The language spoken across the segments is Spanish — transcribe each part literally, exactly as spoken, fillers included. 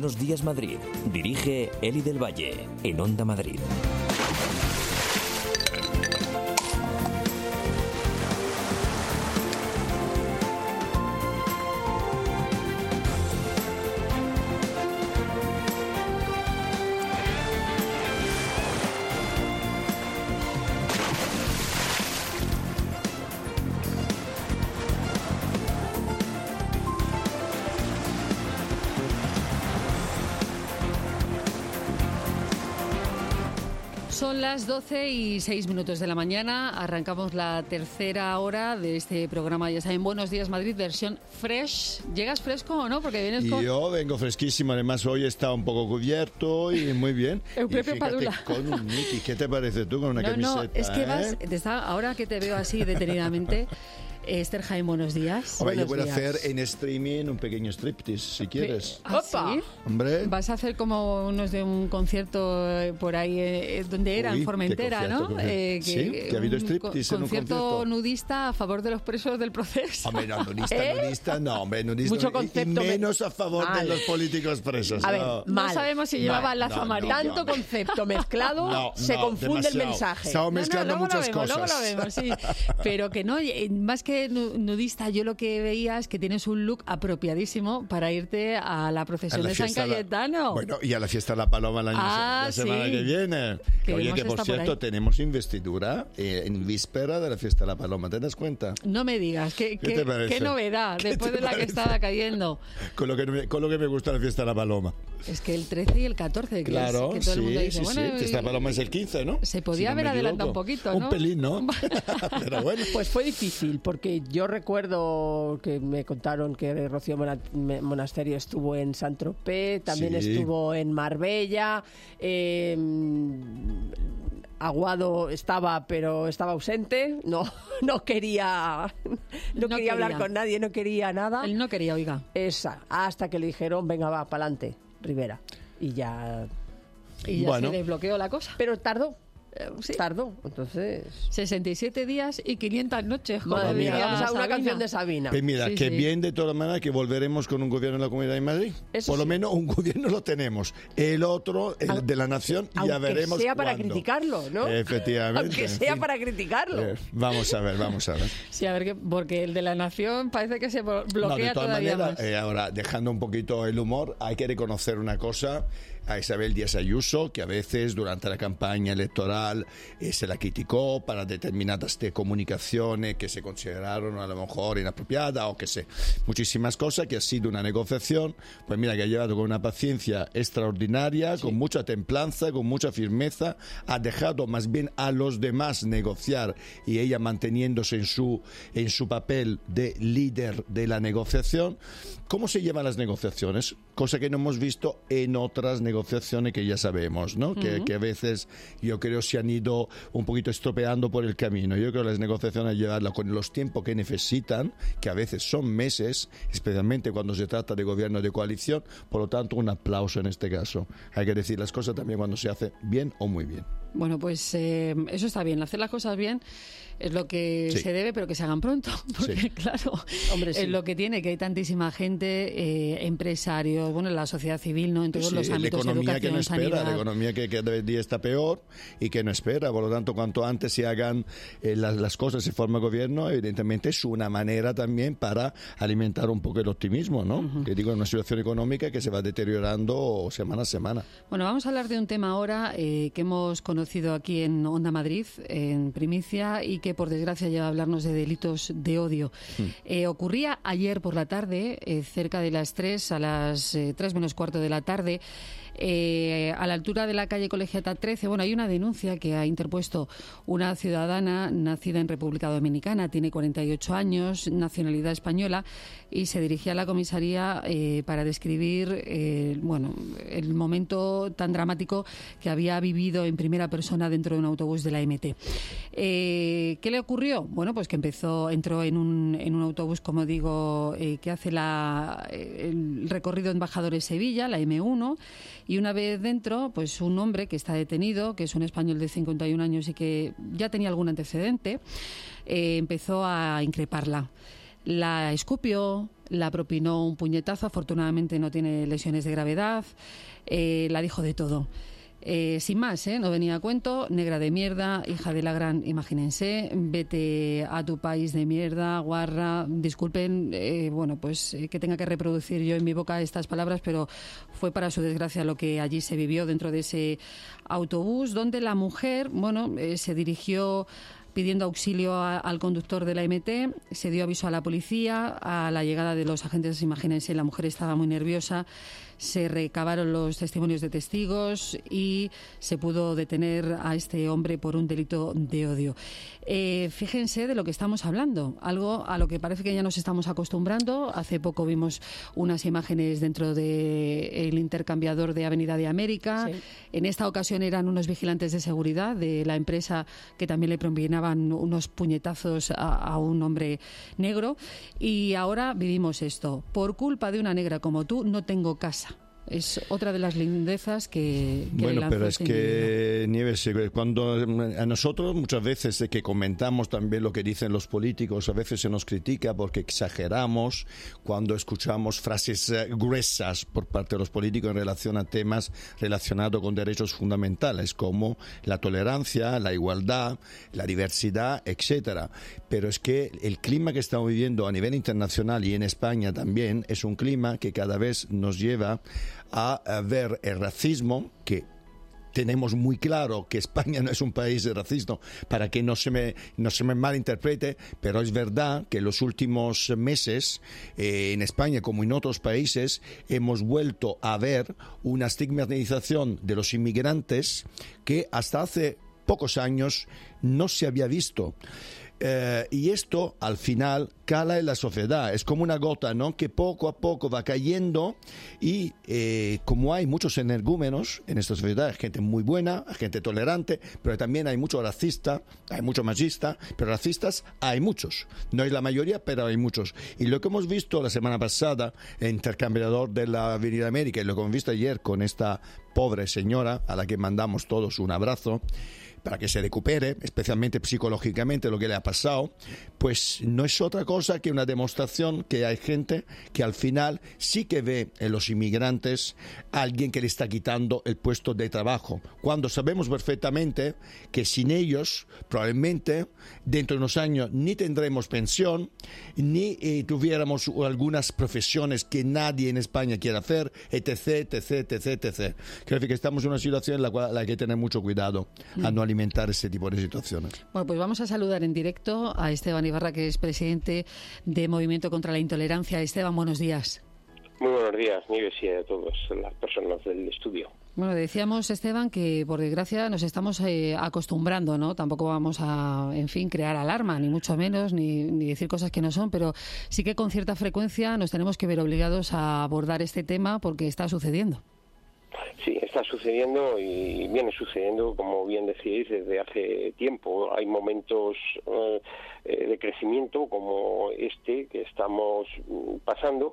Buenos Días Madrid. Dirige Eli del Valle, en Onda Madrid. Son las doce y seis minutos de la mañana. Arrancamos la tercera hora de este programa. Ya saben, Buenos Días Madrid, versión fresh. ¿Llegas fresco o no? Porque vienes con... Yo vengo fresquísimo. Además, hoy está un poco cubierto y muy bien. Eusebio Padula. Con un Nicky. ¿Qué te parece tú con una no, camiseta? No, es que ¿eh? vas... Te está, ahora que te veo así detenidamente... Esther Jaén, buenos días. Hombre, buenos yo puedo días. hacer en streaming un pequeño striptease, si quieres. ¿Ah, sí? Hombre. Vas a hacer como unos de un concierto por ahí, eh, donde era, Uy, en Formentera, ¿no? Eh, que, sí, que ha habido striptease en un concierto. Concierto nudista a favor de los presos del proceso. Hombre, no, nudista, ¿Eh? nudista, no, hombre, nudista. Mucho y, concepto y menos a favor mal. de los políticos presos. A ver, no. No sabemos si llevaba Mal. lazo No, amarillo. no, Tanto concepto mezclado, No, se no, confunde demasiado. el mensaje. Estamos mezclando no, no, luego muchas lo vemos, cosas. Luego lo vemos, sí. Pero que no, eh, más que nu- nudista, yo lo que veía es que tienes un look apropiadísimo para irte a la procesión A la de San fiesta de la- Cayetano. Bueno, y a la fiesta de la Paloma el año, Ah, la semana sí. que viene. Que Oye, hemos que por estado por cierto, ahí. tenemos investidura eh, en víspera de la fiesta de la Paloma. ¿Te das cuenta? No me digas, qué, ¿Qué qué, te parece? qué novedad, ¿Qué después te de la que parece? estaba cayendo. Con lo, que me, con lo que me gusta la fiesta de la Paloma. Es que el trece y el catorce, que, Claro, es, que todo sí, el mundo dice, sí, bueno, sí. Fiesta de la Paloma es el quince, ¿no? se podía Si no me haber adelantado equivoco. un poquito, ¿no? Un pelín, ¿no? Pero bueno. Pues fue difícil, porque yo recuerdo que me contaron que Rocío Mona- Me- Monasterio estuvo en Saint-Tropez, también Sí. estuvo en Marbella, eh, Aguado estaba, pero estaba ausente, no, no quería, no, No quería hablar quería. con nadie, no quería nada. Él no quería, oiga. Esa, hasta que le dijeron, venga, va, pa'lante, Rivera. Y ya... Y ya Bueno. se desbloqueó la cosa. Pero tardó, Eh, sí. tardó, entonces... sesenta y siete días y quinientas noches. como Madre mía, diría vamos a una Sabina. canción de Sabina. Pues mira, Sí, que sí. bien de todas maneras que volveremos con un gobierno en la Comunidad de Madrid. Eso Por lo sí. menos un gobierno lo tenemos. El otro, el Au- de la nación, ya Aunque veremos sea para cuándo. criticarlo, ¿no? Efectivamente. Aunque en sea fin. para criticarlo. Eh, vamos a ver, vamos a ver. Sí, a ver, qué, porque el de la Nación parece que se blo- No, bloquea de todas todavía maneras, más. eh, ahora dejando un poquito el humor, hay que reconocer una cosa a Isabel Díaz Ayuso, que a veces durante la campaña electoral eh, se la criticó para determinadas de comunicaciones que se consideraron a lo mejor inapropiadas o que sé, muchísimas cosas, que ha sido una negociación, pues mira, que ha llevado con una paciencia extraordinaria, con mucha templanza, con mucha firmeza, ha dejado más bien a los demás negociar y ella manteniéndose en su, en su papel de líder de la negociación. ¿Cómo se llevan las negociaciones? Cosa que no hemos visto en otras negociaciones que ya sabemos, ¿no? Que, que a veces yo creo se han ido un poquito estropeando por el camino. Yo creo que las negociaciones hay que llevarlas con los tiempos que necesitan, que a veces son meses, especialmente cuando se trata de gobierno de coalición. Por lo tanto, un aplauso en este caso. Hay que decir las cosas también cuando se hace bien o muy bien. Bueno, pues eh, eso está bien. Hacer las cosas bien es lo que Sí. se debe, pero que se hagan pronto. Porque, Sí. claro, Hombre, sí. es lo que tiene, que hay tantísima gente, eh, empresarios, bueno, la sociedad civil, ¿no? En todos Sí, los la ámbitos, economía que educación, no espera, sanidad. la economía que cada día está peor y que no espera. Por lo tanto, cuanto antes se hagan eh, las, las cosas en forma de gobierno, evidentemente es una manera también para alimentar un poco el optimismo, ¿no? Que digo, en una situación económica que se va deteriorando semana a semana. Bueno, vamos a hablar de un tema ahora eh, que hemos conocido aquí en Onda Madrid, en primicia, y que por desgracia lleva a hablarnos de delitos de odio. Eh, ocurría ayer por la tarde, eh, cerca de las tres, a las eh, tres menos cuarto de la tarde, eh, a la altura de la calle Colegiata trece. Bueno, hay una denuncia que ha interpuesto una ciudadana nacida en República Dominicana, tiene cuarenta y ocho años, nacionalidad española, y se dirigía a la comisaría eh, para describir eh, bueno, el momento tan dramático que había vivido en primera persona dentro de un autobús de la M T. Eh, ¿Qué le ocurrió? Bueno, pues que empezó, entró en un, en un autobús, como digo, eh, que hace la, el recorrido Embajadores-Sevilla, la eme uno, y una vez dentro, pues un hombre que está detenido, que es un español de cincuenta y un años y que ya tenía algún antecedente, eh, empezó a increparla. la escupió, la propinó un puñetazo, afortunadamente no tiene lesiones de gravedad, eh, la dijo de todo. Eh, sin más, ¿eh? No venía a cuento, negra de mierda, hija de la gran, imagínense, vete a tu país de mierda, guarra, disculpen, eh, bueno, pues eh, que tenga que reproducir yo en mi boca estas palabras, pero fue para su desgracia lo que allí se vivió dentro de ese autobús, donde la mujer, bueno, eh, se dirigió pidiendo auxilio a, al conductor de la M T, se dio aviso a la policía, a la llegada de los agentes, imagínense, la mujer estaba muy nerviosa, se recabaron los testimonios de testigos y se pudo detener a este hombre por un delito de odio. Eh, fíjense de lo que estamos hablando, algo a lo que parece que ya nos estamos acostumbrando. Hace poco vimos unas imágenes dentro del intercambiador de Avenida de América. Sí. En esta ocasión eran unos vigilantes de seguridad de la empresa que también le propinaban unos puñetazos a, a un hombre negro. Y ahora vivimos esto. Por culpa de una negra como tú, no tengo casa. Es otra de las lindezas que, que bueno, le pero es que Nieves, cuando a nosotros muchas veces que comentamos también lo que dicen los políticos, a veces se nos critica porque exageramos cuando escuchamos frases gruesas por parte de los políticos en relación a temas relacionados con derechos fundamentales como la tolerancia, la igualdad, la diversidad, etcétera. Pero es que el clima que estamos viviendo a nivel internacional y en España también es un clima que cada vez nos lleva a ver el racismo, que tenemos muy claro que España no es un país de racismo, para que no se me, no se me malinterprete, pero es verdad que en los últimos meses, eh, en España como en otros países, hemos vuelto a ver una estigmatización de los inmigrantes que hasta hace pocos años no se había visto. Eh, y esto al final cala en la sociedad, es como una gota, ¿no?, que poco a poco va cayendo y eh, como hay muchos energúmenos en esta sociedad, hay gente muy buena, hay gente tolerante, pero también hay mucho racista, hay mucho machista, pero racistas hay muchos, no es la mayoría, pero hay muchos. Y lo que hemos visto la semana pasada en Intercambiador de la Avenida América y lo que hemos visto ayer con esta pobre señora a la que mandamos todos un abrazo para que se recupere, especialmente psicológicamente, lo que le ha pasado, pues no es otra cosa que una demostración que hay gente que al final sí que ve en los inmigrantes a alguien que le está quitando el puesto de trabajo, cuando sabemos perfectamente que sin ellos probablemente dentro de unos años ni tendremos pensión, ni eh, tuviéramos algunas profesiones que nadie en España quiere hacer, etc, etc, etc, etc. Creo que estamos en una situación en la cual hay que tener mucho cuidado mm. a no alimentar ese tipo de situaciones. Bueno, pues vamos a saludar en directo a Esteban Ibarra, que es presidente de Movimiento contra la Intolerancia. Esteban, buenos días. Muy buenos días, Nieves, y a todas las personas del estudio. Bueno, decíamos, Esteban, que por desgracia nos estamos eh, acostumbrando, ¿no? Tampoco vamos a, en fin, crear alarma, ni mucho menos, ni, ni decir cosas que no son, pero sí que con cierta frecuencia nos tenemos que ver obligados a abordar este tema porque está sucediendo. Sí, está sucediendo y viene sucediendo, como bien decíais, desde hace tiempo. Hay momentos eh, de crecimiento como este que estamos pasando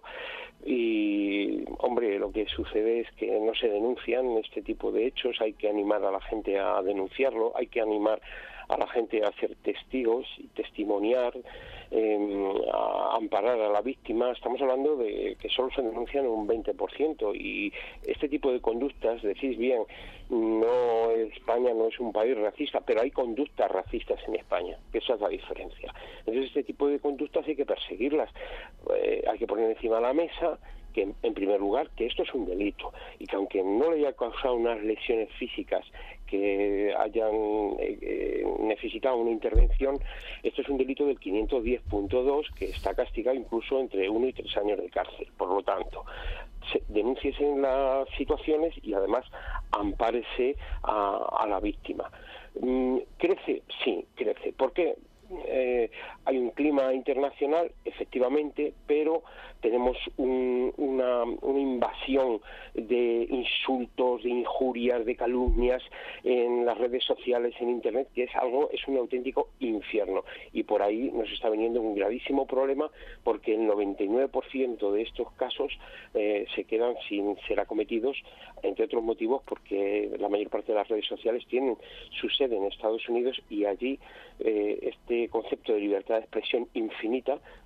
y, hombre, lo que sucede es que no se denuncian este tipo de hechos. Hay que animar a la gente a denunciarlo, hay que animar a la gente a ser testigos y testimoniar, eh, a amparar a la víctima. Estamos hablando de que solo se denuncian un veinte por ciento y este tipo de conductas, decís bien, no España no es un país racista, pero hay conductas racistas en España, que esa es la diferencia. Entonces este tipo de conductas hay que perseguirlas, eh, hay que poner encima de la mesa que, en primer lugar, que esto es un delito y que aunque no le haya causado unas lesiones físicas que hayan eh, necesitado una intervención, esto es un delito del quinientos diez punto dos que está castigado incluso entre uno y tres años de cárcel. Por lo tanto, denúnciese en las situaciones y además ampárese a, a la víctima. ¿Crece? Sí, crece. ¿Por qué? Eh, hay un clima internacional, efectivamente, pero tenemos un, una, una invasión de insultos, de injurias, de calumnias en las redes sociales, en Internet, que es algo, es un auténtico infierno. Y por ahí nos está viniendo un gravísimo problema porque el noventa y nueve por ciento de estos casos eh, se quedan sin ser acometidos, entre otros motivos porque la mayor parte de las redes sociales tienen su sede en Estados Unidos y allí eh, este concepto de libertad de expresión infinita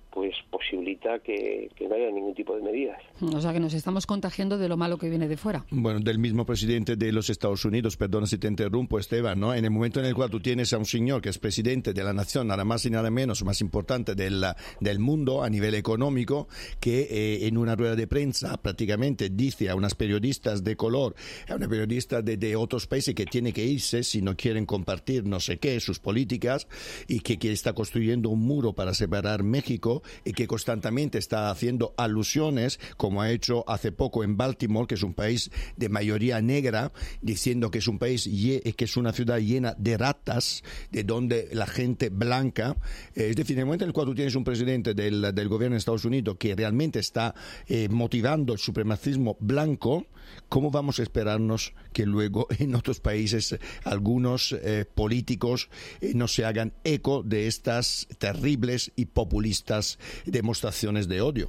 pues posibilita que, que no haya ningún tipo de medidas. O sea que nos estamos contagiando de lo malo que viene de fuera. Bueno, del mismo presidente de los Estados Unidos, perdona si te interrumpo, Esteban, ¿no? En el momento en el cual tú tienes a un señor que es presidente de la nación, nada más y nada menos, más importante del, del mundo a nivel económico, que eh, en una rueda de prensa prácticamente dice a unas periodistas de color, a una periodista de, de otros países que tiene que irse si no quieren compartir no sé qué, sus políticas, y que, que está construyendo un muro para separar México, y que constantemente está haciendo alusiones, como ha hecho hace poco en Baltimore, que es un país de mayoría negra, diciendo que es un país, que es una ciudad llena de ratas, de donde la gente blanca, eh, es decir, en el momento en el cual tú tienes un presidente del, del gobierno de Estados Unidos que realmente está eh, motivando el supremacismo blanco, ¿cómo vamos a esperarnos que luego en otros países algunos eh, políticos eh, no se hagan eco de estas terribles y populistas demostraciones de odio?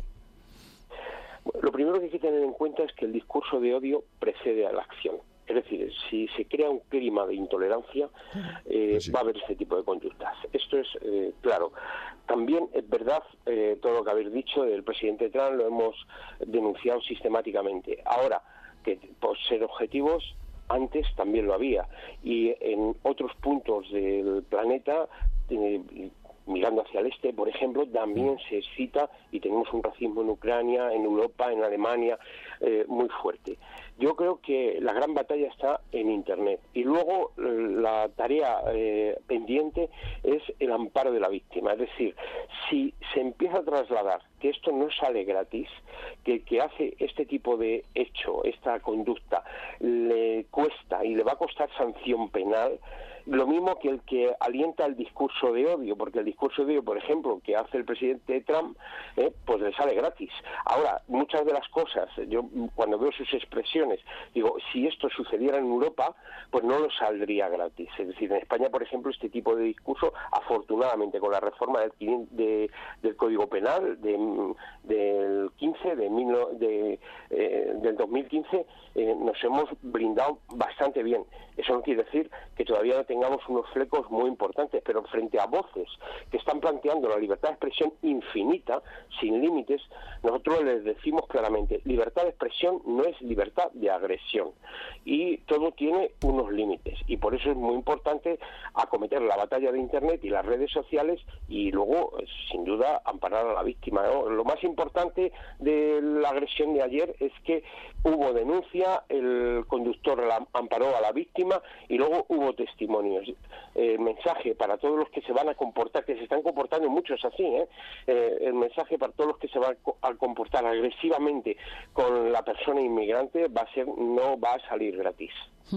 Lo primero que hay que tener en cuenta es que el discurso de odio precede a la acción. Es decir, si se crea un clima de intolerancia, eh, sí. va a haber este tipo de conductas. Esto es eh, claro. También es verdad eh, todo lo que habéis dicho del presidente Trump, lo hemos denunciado sistemáticamente. Ahora, que por ser objetivos, antes también lo había. Y en otros puntos del planeta, eh, mirando hacia el este, por ejemplo, también se excita y tenemos un racismo en Ucrania, en Europa, en Alemania, eh, muy fuerte. Yo creo que la gran batalla está en Internet. Y luego la tarea eh, pendiente es el amparo de la víctima. Es decir, si se empieza a trasladar que esto no sale gratis, que el que hace este tipo de hecho, esta conducta, le cuesta y le va a costar sanción penal, lo mismo que el que alienta el discurso de odio, porque el discurso de odio, por ejemplo, que hace el presidente Trump, eh, pues le sale gratis. Ahora, muchas de las cosas, yo cuando veo sus expresiones, digo, si esto sucediera en Europa, pues no lo saldría gratis. Es decir, en España, por ejemplo, este tipo de discurso, afortunadamente, con la reforma del, de, del Código Penal de, del quince, de, de, eh, del dos mil quince, eh, nos hemos blindado bastante bien. Eso no quiere decir que todavía no tengamos unos flecos muy importantes, pero frente a voces que están planteando la libertad de expresión infinita, sin límites, nosotros les decimos claramente, libertad de expresión no es libertad de agresión, y todo tiene unos límites, y por eso es muy importante acometer la batalla de Internet y las redes sociales, y luego, sin duda, amparar a la víctima, ¿no? Lo más importante de la agresión de ayer es que hubo denuncia, el conductor la amparó a la víctima, y luego hubo testimonio. El mensaje para todos los que se van a comportar, que se están comportando muchos así, ¿eh? Eh, el mensaje para todos los que se van a comportar agresivamente con la persona inmigrante va a ser, no va a salir gratis.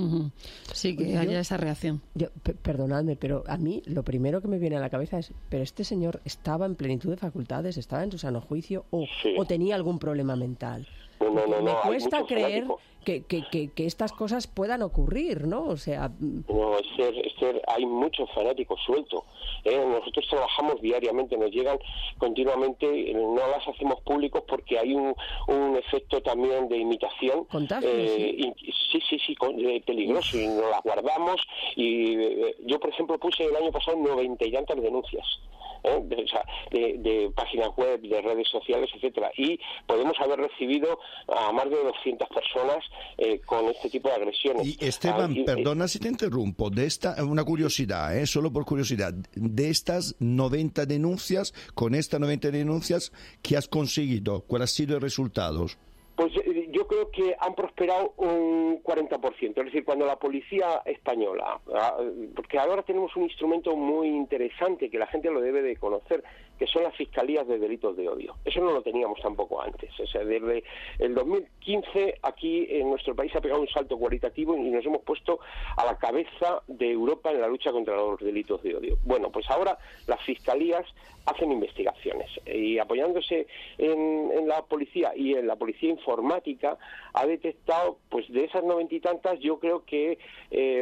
Sí, que haya esa reacción. Yo, perdonadme, pero a mí lo primero que me viene a la cabeza es, pero este señor estaba en plenitud de facultades, estaba en su sano juicio o, sí. o tenía algún problema mental. No, no, no, me no, cuesta creer que, que, que, que estas cosas puedan ocurrir, ¿no? O sea... No, Esther, Esther, hay muchos fanáticos sueltos. ¿eh? Nosotros trabajamos diariamente, nos llegan continuamente, no las hacemos públicos porque hay un, un efecto también de imitación. ¿Contagio? Eh, sí, sí, sí, sí con, eh, peligroso, y nos las guardamos. Y eh, yo, por ejemplo, puse el año pasado noventa y tantas denuncias. ¿eh? De, o sea, de, de páginas web, de redes sociales, etcétera, y podemos haber recibido a más de doscientas personas eh, con este tipo de agresiones. Y Esteban, ah, y, perdona si te interrumpo, de esta una curiosidad, ¿eh? solo por curiosidad, de estas noventa denuncias, con estas noventa denuncias, ¿qué has conseguido? ¿Cuál ha sido el resultado? Pues yo creo que han prosperado un cuarenta por ciento, es decir, cuando la policía española, porque ahora tenemos un instrumento muy interesante que la gente lo debe de conocer, que son las fiscalías de delitos de odio. Eso no lo teníamos tampoco antes. O sea, desde el dos mil quince aquí en nuestro país ha pegado un salto cualitativo y nos hemos puesto a la cabeza de Europa en la lucha contra los delitos de odio. Bueno, pues ahora las fiscalías hacen investigaciones y apoyándose en, en la policía y en la policía informática ha detectado, pues de esas noventa y tantas, yo creo que eh,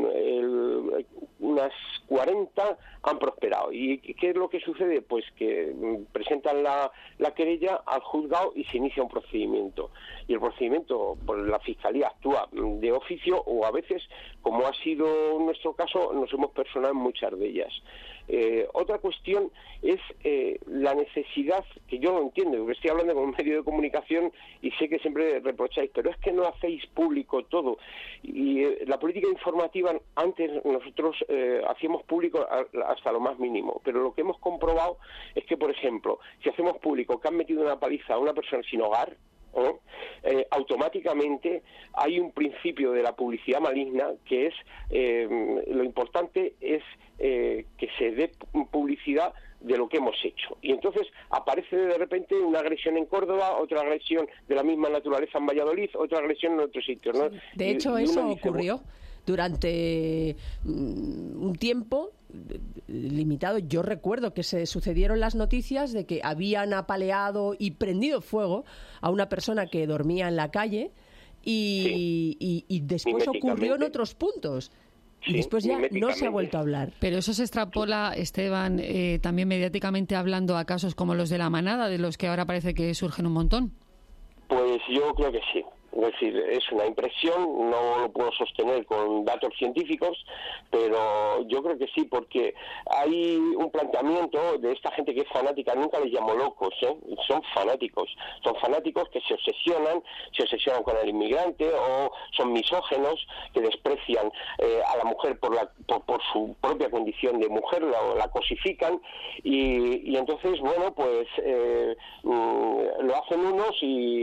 el, unas cuarenta han prosperado. ¿Y qué es lo que sucede? Pues que presentan la, la querella al juzgado y se inicia un procedimiento. Y el procedimiento, pues la Fiscalía actúa de oficio o a veces, como ha sido nuestro caso, nos hemos personado en muchas de ellas. Eh, otra cuestión es eh, la necesidad, que yo no entiendo, porque estoy hablando con un medio de comunicación y sé que siempre reprocháis, pero es que no hacéis público todo. Y eh, la política informativa, antes nosotros eh, hacíamos público a, hasta lo más mínimo, pero lo que hemos comprobado es que, por ejemplo, si hacemos público que han metido una paliza a una persona sin hogar, ¿Eh? Eh, automáticamente hay un principio de la publicidad maligna que es eh, lo importante es eh, que se dé publicidad de lo que hemos hecho, y entonces aparece de repente una agresión en Córdoba, otra agresión de la misma naturaleza en Valladolid, otra agresión en otro sitio, ¿no? Sí. De hecho, y, y eso dice, ocurrió bueno, durante un tiempo limitado. Yo recuerdo que se sucedieron las noticias de que habían apaleado y prendido fuego a una persona que dormía en la calle y, sí. y, y después ocurrió en otros puntos. Y sí, después ya no se ha vuelto a hablar. Pero eso se extrapola, Esteban, eh, también mediáticamente hablando, a casos como los de La Manada, de los que ahora parece que surgen un montón. Pues yo creo que sí. Es decir, es una impresión, no lo puedo sostener con datos científicos, pero yo creo que sí, porque hay un planteamiento de esta gente que es fanática, nunca les llamo locos, ¿eh? Son fanáticos, son fanáticos que se obsesionan, se obsesionan con el inmigrante, o son misógenos, que desprecian eh, a la mujer por, la, por, por su propia condición de mujer, la, la cosifican, y, y entonces, bueno, pues eh, mm, lo hacen unos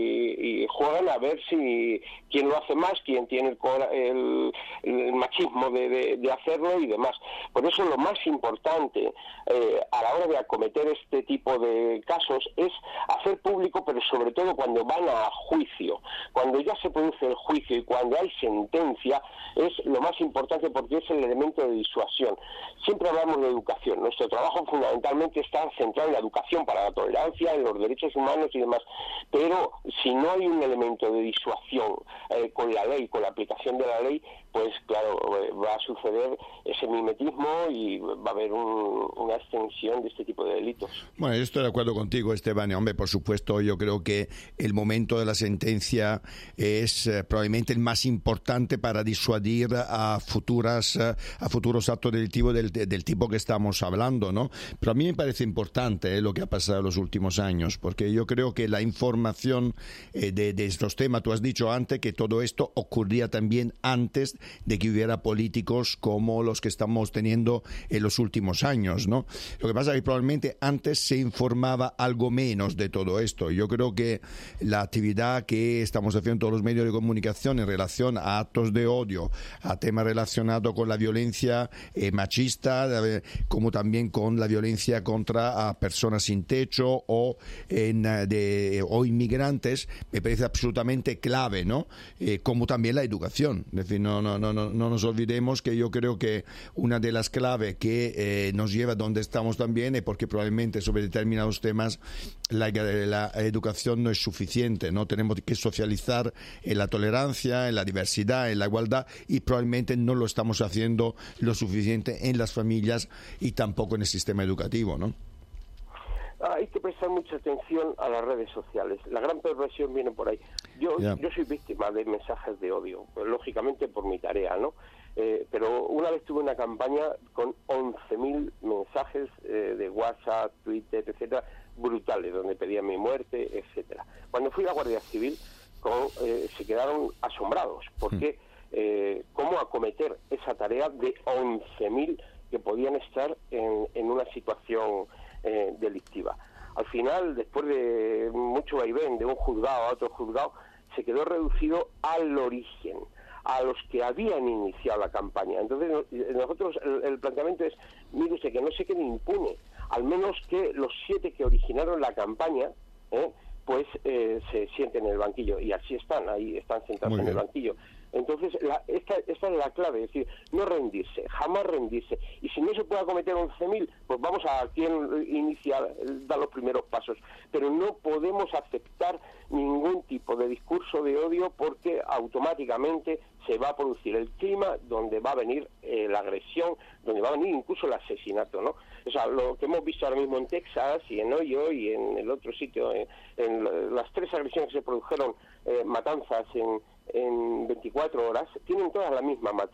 y, y juegan a ver si y quién lo hace más, quién tiene el, el, el machismo de, de, de hacerlo y demás. Por eso lo más importante eh, a la hora de acometer este tipo de casos es hacer público, pero sobre todo cuando van a juicio, cuando ya se produce el juicio y cuando hay sentencia, es lo más importante porque es el elemento de disuasión. Siempre hablamos de educación, nuestro trabajo fundamentalmente está centrado en la educación para la tolerancia, en los derechos humanos y demás, pero si no hay un elemento de disuasión Eh, con la ley, con la aplicación de la ley, pues claro, eh, va a suceder ese mimetismo y va a haber un, una extensión de este tipo de delitos. Bueno, yo estoy de acuerdo contigo, Esteban. Hombre, por supuesto, yo creo que el momento de la sentencia es eh, probablemente el más importante para disuadir a futuras eh, a futuros actos delictivos del, del tipo que estamos hablando, ¿no? Pero a mí me parece importante eh, lo que ha pasado en los últimos años, porque yo creo que la información eh, de, de estos temas, tú has dicho antes que todo esto ocurría también antes de que hubiera políticos como los que estamos teniendo en los últimos años, ¿no? Lo que pasa es que probablemente antes se informaba algo menos de todo esto. Yo creo que la actividad que estamos haciendo todos los medios de comunicación en relación a actos de odio, a temas relacionados con la violencia eh, machista, eh, como también con la violencia contra a personas sin techo o, en, de, o inmigrantes, me parece absolutamente clave, ¿no? Eh, como también la educación. Es decir, no, no, no, no, no nos olvidemos que yo creo que una de las claves que eh, nos lleva donde estamos también es porque probablemente sobre determinados temas la, la educación no es suficiente, ¿no? Tenemos que socializar en la tolerancia, en la diversidad, en la igualdad, y probablemente no lo estamos haciendo lo suficiente en las familias y tampoco en el sistema educativo, ¿no? Hay que prestar mucha atención a las redes sociales. La gran perversión viene por ahí. Yo yeah. yo soy víctima de mensajes de odio, pues, lógicamente por mi tarea, ¿no? Eh, pero una vez tuve una campaña con once mil mensajes eh, de WhatsApp, Twitter, etcétera, brutales, donde pedían mi muerte, etcétera. Cuando fui a la Guardia Civil, con, eh, se quedaron asombrados, porque eh, cómo acometer esa tarea de once mil que podían estar en, en una situación Eh, delictiva. Al final, después de mucho vaivén de un juzgado a otro juzgado, se quedó reducido al origen, a los que habían iniciado la campaña. Entonces, nosotros, el, el planteamiento es, mire usted, que no se quede impune, al menos que los siete que originaron la campaña, ¿eh? pues eh, se sienten en el banquillo, y así están, ahí están sentados en el banquillo. Entonces, la, esta, esta es la clave, es decir, no rendirse, jamás rendirse. Y si no se puede acometer once mil, pues vamos a quien inicia, da los primeros pasos. Pero no podemos aceptar ningún tipo de discurso de odio porque automáticamente se va a producir el clima donde va a venir eh, la agresión, donde va a venir incluso el asesinato, ¿no? O sea, lo que hemos visto ahora mismo en Texas y en Ohio y en el otro sitio, en, en las tres agresiones que se produjeron, eh, matanzas en, en veinticuatro horas, tienen todas la misma matriz.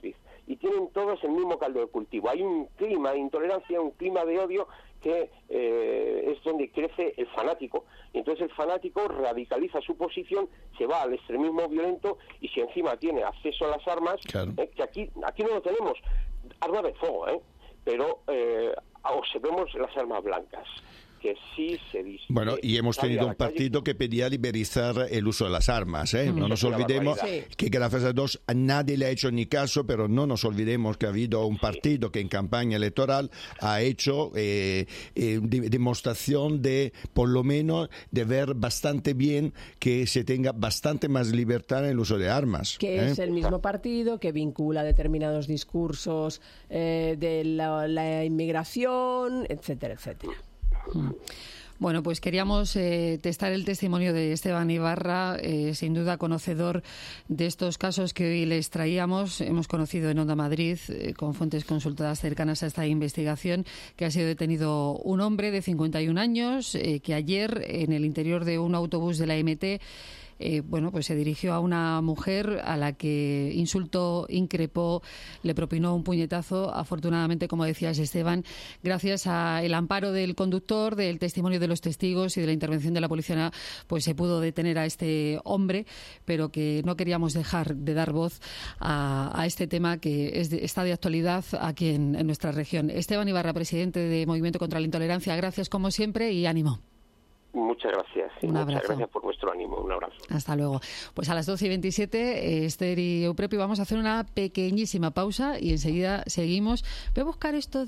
y tienen todos el mismo caldo de cultivo. Hay un clima de intolerancia, un clima de odio que eh, es donde crece el fanático. Y entonces el fanático radicaliza su posición, se va al extremismo violento, y si encima tiene acceso a las armas, claro. eh, que aquí aquí no lo tenemos, armas de fuego, ¿eh? pero eh, observemos las armas blancas, que sí se dice. Bueno, y hemos tenido un partido que pedía liberalizar el uso de las armas, ¿eh? No nos olvidemos que en la fase dos a nadie le ha hecho ni caso, pero no nos olvidemos que ha habido un partido que en campaña electoral ha hecho eh, eh, de, demostración de, por lo menos, de ver bastante bien que se tenga bastante más libertad en el uso de armas. Que ¿eh? es el mismo partido que vincula determinados discursos eh, de la, la inmigración, etcétera, etcétera. Bueno, pues queríamos eh, testar el testimonio de Esteban Ibarra, eh, sin duda conocedor de estos casos que hoy les traíamos. Hemos conocido en Onda Madrid, eh, con fuentes consultadas cercanas a esta investigación, que ha sido detenido un hombre de cincuenta y un años eh, que ayer, en el interior de un autobús de la M T, Eh, bueno, pues se dirigió a una mujer a la que insultó, increpó, le propinó un puñetazo. Afortunadamente, como decías, Esteban, gracias al amparo del conductor, del testimonio de los testigos y de la intervención de la policía, pues se pudo detener a este hombre, pero que no queríamos dejar de dar voz a, a este tema que es de, está de actualidad aquí en, en nuestra región. Esteban Ibarra, presidente de Movimiento contra la Intolerancia, gracias como siempre y ánimo. Muchas gracias. Sí, un abrazo. Muchas gracias por vuestro ánimo. Un abrazo. Hasta luego. Pues a las doce y veintisiete, Esther y Euprepio, vamos a hacer una pequeñísima pausa y enseguida seguimos. Voy a buscar esto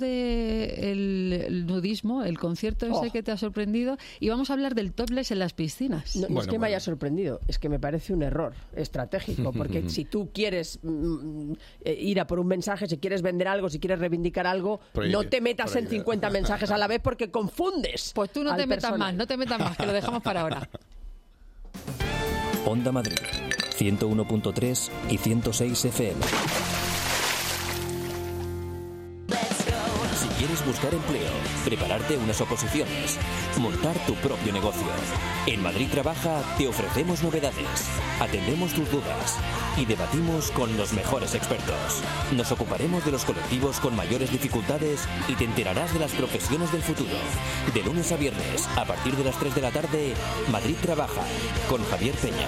del nudismo, el concierto ese oh. que te ha sorprendido, y vamos a hablar del topless en las piscinas. No, no bueno, es que bueno. me haya sorprendido, es que me parece un error estratégico, porque si tú quieres mm, ir a por un mensaje, si quieres vender algo, si quieres reivindicar algo, prohíbe, no te metas prohíbe. en cincuenta mensajes a la vez porque confundes. Pues tú no te metas personal. más, no te metas más, que lo dejamos para ahora. Onda Madrid, ciento uno punto tres y ciento seis F M. Si quieres buscar empleo, prepararte unas oposiciones, montar tu propio negocio, en Madrid Trabaja te ofrecemos novedades, atendemos tus dudas y debatimos con los mejores expertos. Nos ocuparemos de los colectivos con mayores dificultades y te enterarás de las profesiones del futuro. De lunes a viernes, a partir de las tres de la tarde, Madrid Trabaja, con Javier Peña.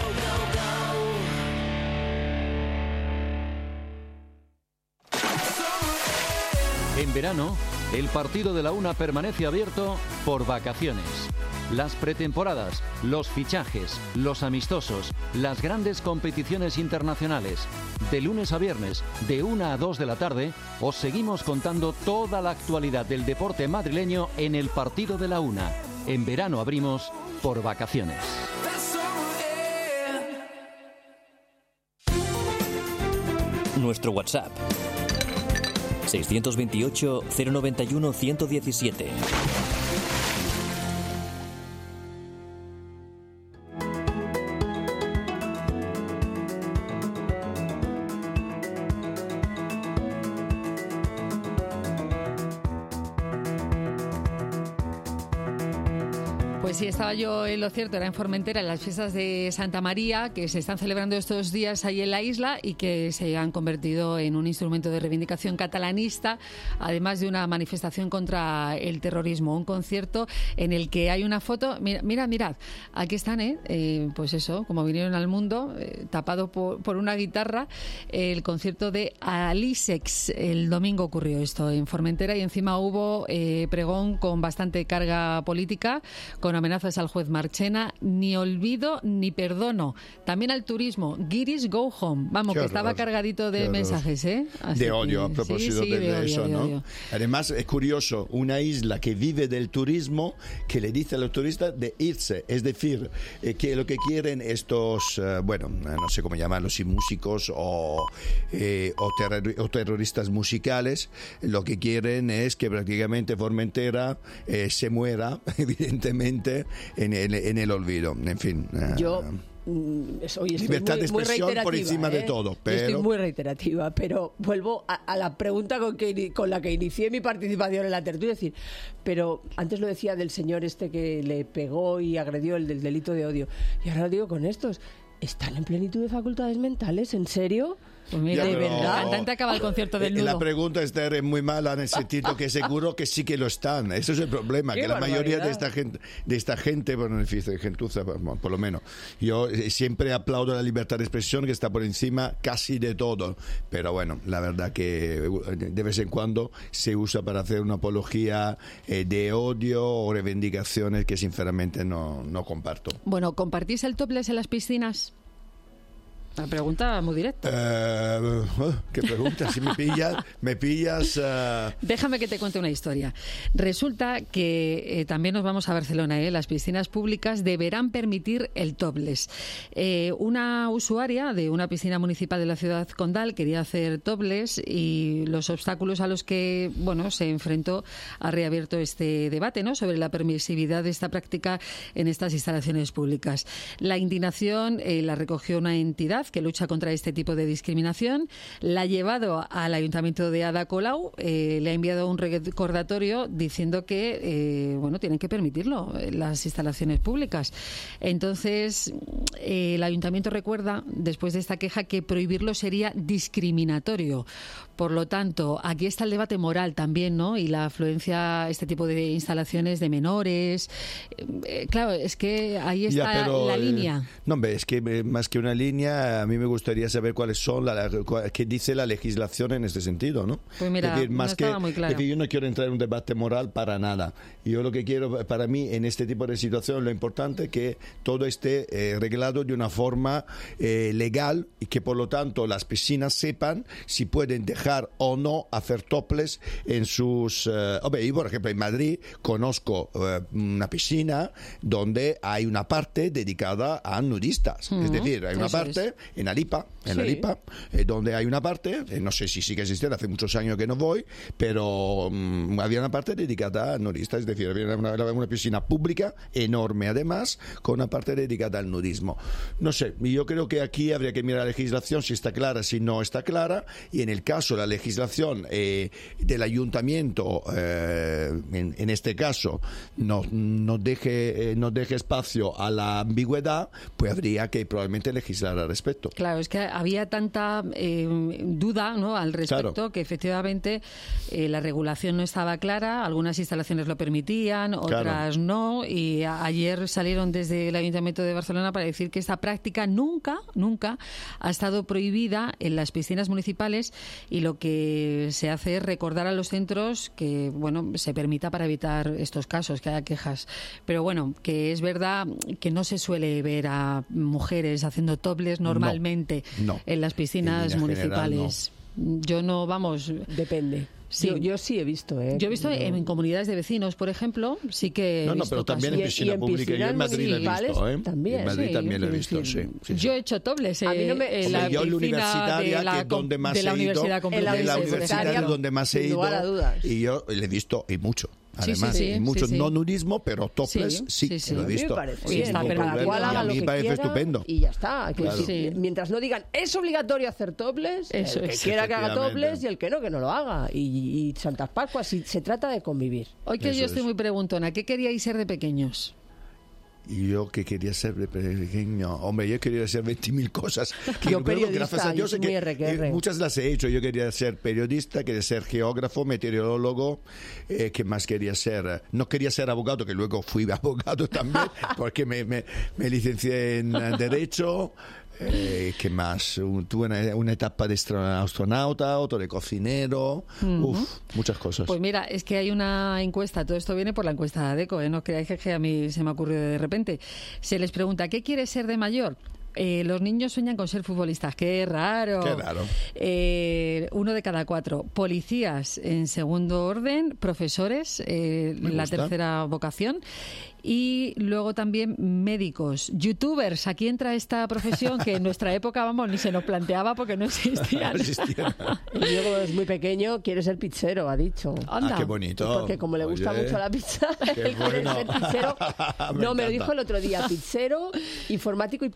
En verano, el partido de la UNA permanece abierto por vacaciones. Las pretemporadas, los fichajes, los amistosos, las grandes competiciones internacionales. De lunes a viernes, de una a dos de la tarde, os seguimos contando toda la actualidad del deporte madrileño en el partido de la UNA. En verano abrimos por vacaciones. Nuestro WhatsApp seiscientos veintiocho, cero noventa y uno, ciento diecisiete. Pues sí, estaba yo en lo cierto, era en Formentera, en las fiestas de Santa María, que se están celebrando estos días ahí en la isla y que se han convertido en un instrumento de reivindicación catalanista, además de una manifestación contra el terrorismo. Un concierto en el que hay una foto, mira, mira mirad, aquí están, ¿eh? Eh, pues eso, como vinieron al mundo, eh, tapado por, por una guitarra, eh, el concierto de Alisex. El domingo ocurrió esto en Formentera y encima hubo eh, pregón con bastante carga política, con amenazas al juez Marchena, ni olvido ni perdono. También al turismo, Guiris Go Home. Vamos, qué que horror, estaba cargadito de mensajes, ¿eh? Así de odio, que, a propósito sí, sí, de, de, de eso, odio, ¿no? De odio. Además, es curioso, una isla que vive del turismo, que le dice a los turistas de irse. Es decir, eh, que lo que quieren estos, eh, bueno, no sé cómo llamarlos, si músicos o, eh, o, terror, o terroristas musicales, lo que quieren es que prácticamente Formentera eh, se muera, evidentemente, En el, en el olvido, en fin. Yo mm, hoy estoy libertad muy, de expresión por encima ¿eh? de todo. Pero... Estoy muy reiterativa, pero vuelvo a, a la pregunta con, que, con la que inicié mi participación en la tertulia. Es decir, pero antes lo decía del señor este que le pegó y agredió el del delito de odio. Y ahora lo digo con estos. ¿Están en plenitud de facultades mentales? ¿En serio? Pues mira, Ya, de pero- verdad. El cantante acaba el concierto del Eh, La nudo. pregunta Esther, es muy mala en el sentido que seguro que sí que lo están. Ese es el problema, Qué que la mayoría de barbaridad. esta gente, de esta gente, bueno, en fin, de gentuza, bueno, por lo menos, yo eh, siempre aplaudo la libertad de expresión que está por encima casi de todo. Pero bueno, la verdad que eh, de vez en cuando se usa para hacer una apología eh, de odio o reivindicaciones que sinceramente no, no comparto. Bueno, ¿compartís el topless en las piscinas? Una pregunta muy directa. Eh, oh, ¿Qué pregunta? Si me pillas, me pillas... eh, Déjame que te cuente una historia. Resulta que eh, también nos vamos a Barcelona, ¿eh? Las piscinas públicas deberán permitir el topless. Eh, una usuaria de una piscina municipal de la ciudad condal quería hacer topless y los obstáculos a los que, bueno, se enfrentó ha reabierto este debate, ¿no?, sobre la permisividad de esta práctica en estas instalaciones públicas. La indignación eh, la recogió una entidad que lucha contra este tipo de discriminación, la ha llevado al Ayuntamiento de Ada Colau, eh, le ha enviado un recordatorio diciendo que eh, bueno, tienen que permitirlo en las instalaciones públicas. Entonces, eh, el Ayuntamiento recuerda, después de esta queja, que prohibirlo sería discriminatorio. Por lo tanto, aquí está el debate moral también, ¿no?, y la afluencia a este tipo de instalaciones de menores. Eh, claro, es que ahí está Ya, pero, la eh, línea. No, hombre, es que eh, más que una línea, a mí me gustaría saber cuáles son, la, la- cua- qué dice la legislación en este sentido, ¿no? Pues mira, Es decir, no más que, estaba muy claro. es decir, yo no quiero entrar en un debate moral para nada. Yo lo que quiero, para mí, en este tipo de situaciones, lo importante es que todo esté eh, reglado de una forma eh, legal y que, por lo tanto, las piscinas sepan si pueden dejar o no hacer topless en sus... eh, hombre, yo, por ejemplo, en Madrid conozco eh, una piscina donde hay una parte dedicada a nudistas. Es decir, hay una eso parte es. en Alipa, en Sí. Alipa, eh, donde hay una parte, eh, no sé si sigue existiendo, hace muchos años que no voy, pero mm, había una parte dedicada a nudistas, es decir, había una, una piscina pública enorme además, con una parte dedicada al nudismo. No sé, yo creo que aquí habría que mirar la legislación, si está clara, si no está clara, y en el caso de la legislación eh, del ayuntamiento, eh, en, en este caso, no, no, deje, eh, no deje espacio a la ambigüedad, pues habría que probablemente legislar al respecto. Claro, es que había tanta eh, duda, ¿no?, al respecto, Claro. que efectivamente eh, la regulación no estaba clara, algunas instalaciones lo permitían, otras no, y a- ayer salieron desde el Ayuntamiento de Barcelona para decir que esta práctica nunca, nunca ha estado prohibida en las piscinas municipales, y lo que se hace es recordar a los centros que, bueno, se permita para evitar estos casos, que haya quejas. Pero bueno, que es verdad que no se suele ver a mujeres haciendo topless normalmente no. en las piscinas En línea general, municipales. Yo no, vamos... Depende. Sí. Yo, yo sí he visto, ¿eh? Yo he visto Pero- en comunidades de vecinos, por ejemplo, sí que he No, no, visto pero también en casos. Y- y piscina en pública. Yo en piscinas Madrid lo he visto, municipales ¿eh? también, En Madrid sí, también lo he quiero visto, sí. decir, sí, sí. Yo he hecho topless A mí no me- eh, en Hombre, la yo en la piscina universitaria, de la, que es donde más de la he ido, Universidad En la Complutense, en la por universidad ejemplo. es donde más he sin ido, lugar a dudas. y yo le he visto, y mucho. Sí, Además, sí, sí, y mucho, sí, sí. no nudismo, pero topless, Sí, sí, sí, sí. lo he A mí me visto. parece Sí, bien, está que cada perfecto. cual Y a haga lo mí que me parece quiera estupendo. y ya está. Que Claro. si- Sí. Mientras no digan es obligatorio hacer topless, Eso el que es. quiera que haga Efectivamente. topless y el que no, que no lo haga. Y, y Santas Pascuas, si se trata de convivir. Hoy que Eso yo estoy es. muy preguntona, ¿qué queríais ser de pequeños? Y yo que quería ser de pequeño, hombre, yo quería ser veinte mil cosas. Que Yo creo que periodista, gracias a yo Dios soy es que, muy erre que erre. eh, muchas las he hecho. Yo quería ser periodista, quería ser geógrafo, meteorólogo, eh, ¿qué más quería ser? No quería ser abogado, que luego fui abogado también, porque me, me, me licencié en eh, Derecho. Eh, ¿Qué más? Un- tuve una, una etapa de astra- astronauta, otro de cocinero, uf, muchas cosas. Pues mira, es que hay una encuesta, todo esto viene por la encuesta de ADECO, ¿eh? No creáis que a mí se me ha ocurrido de repente. Se les pregunta, ¿qué quieres ser de mayor? Eh, los niños sueñan con ser futbolistas. ¡Qué raro! Qué raro. Eh, uno de cada cuatro. Policías en segundo orden, profesores, eh, Me la gusta. tercera vocación. Y luego también médicos, youtubers. Aquí entra esta profesión que en nuestra época, vamos, ni se nos planteaba porque no existía. No existía. El Diego es muy pequeño, quiere ser pizzero, ha dicho. Anda. Ah, qué bonito. Porque como le gusta Oye. mucho la pizza, Qué él quiere bueno. ser pizzero. Me No, me lo encanta. dijo el otro día, pizzero, informático y policía.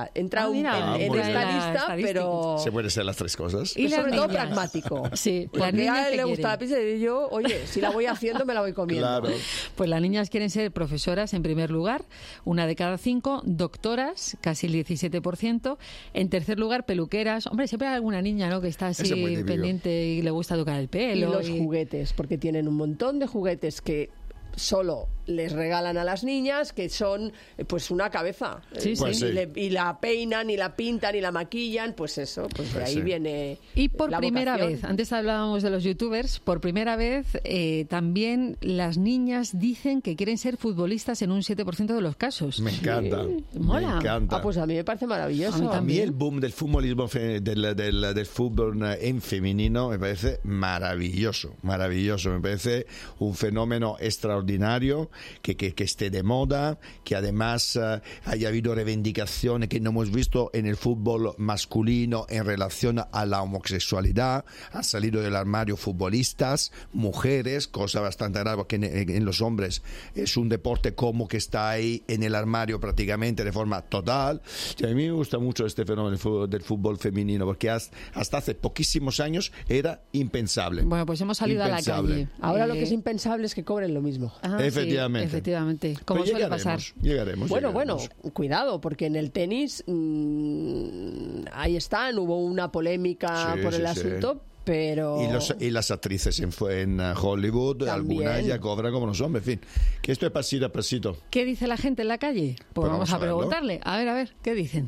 sea, entra Ah, un- mira, en, en muy esta bien. lista, pero Se puede ser las tres cosas. Y sobre las todo niñas. pragmático. Sí, las Porque niñas a él que le gusta quieren. la pizza y yo, oye, si la voy haciendo me la voy comiendo. Claro. Pues las niñas quieren ser profesoras en primer lugar, una de cada cinco, doctoras, casi el diecisiete por ciento, en tercer lugar peluqueras, hombre, siempre hay alguna niña, ¿no?, que está así Eso es muy típico. pendiente y le gusta tocar el Y pelo. los y- juguetes, porque tienen un montón de juguetes que solo les regalan a las niñas, que son eh, pues una cabeza. Sí, Eh, Pues y, sí. le- y la peinan, y la pintan, y la maquillan, pues eso, pues de Pues ahí sí. viene Y por la primera vocación. vez, antes hablábamos de los youtubers, por primera vez eh, también las niñas dicen que quieren ser futbolistas en un siete por ciento de los casos. Me encanta. Mola. Me encanta. Ah, pues a mí me parece maravilloso. A mí A mí también. el boom del futbolismo fe- del, del, del fútbol en femenino me parece maravilloso, maravilloso. Me parece un fenómeno extraordinario que, que, que esté de moda, que además eh, haya habido reivindicaciones que no hemos visto en el fútbol masculino en relación a la homosexualidad. Han salido del armario futbolistas, mujeres, cosa bastante rara porque en, en- en los hombres es un deporte como que está ahí en el armario prácticamente de forma total. Y a mí me gusta mucho este fenómeno del fútbol, del fútbol femenino porque hasta, hasta hace poquísimos años era impensable. Bueno, pues hemos salido Impensable. a la calle. Ahora lo Eh, que es impensable es que cobren lo mismo. ah, sí, Efectivamente. efectivamente, como Pero suele pasar. llegaremos, Llegaremos. Bueno, llegaremos. bueno, cuidado, porque en el tenis mmm, ahí están, hubo una polémica Sí, por el sí, sí. asunto, pero... Y, los- y las actrices en, fu- en uh, Hollywood, También. algunas ya cobran como los hombres. En fin, que esto es pasito a pasito. ¿Qué dice la gente en la calle? Pues, Pues vamos vamos a a verlo. preguntarle. A ver, a ver, ¿qué dicen?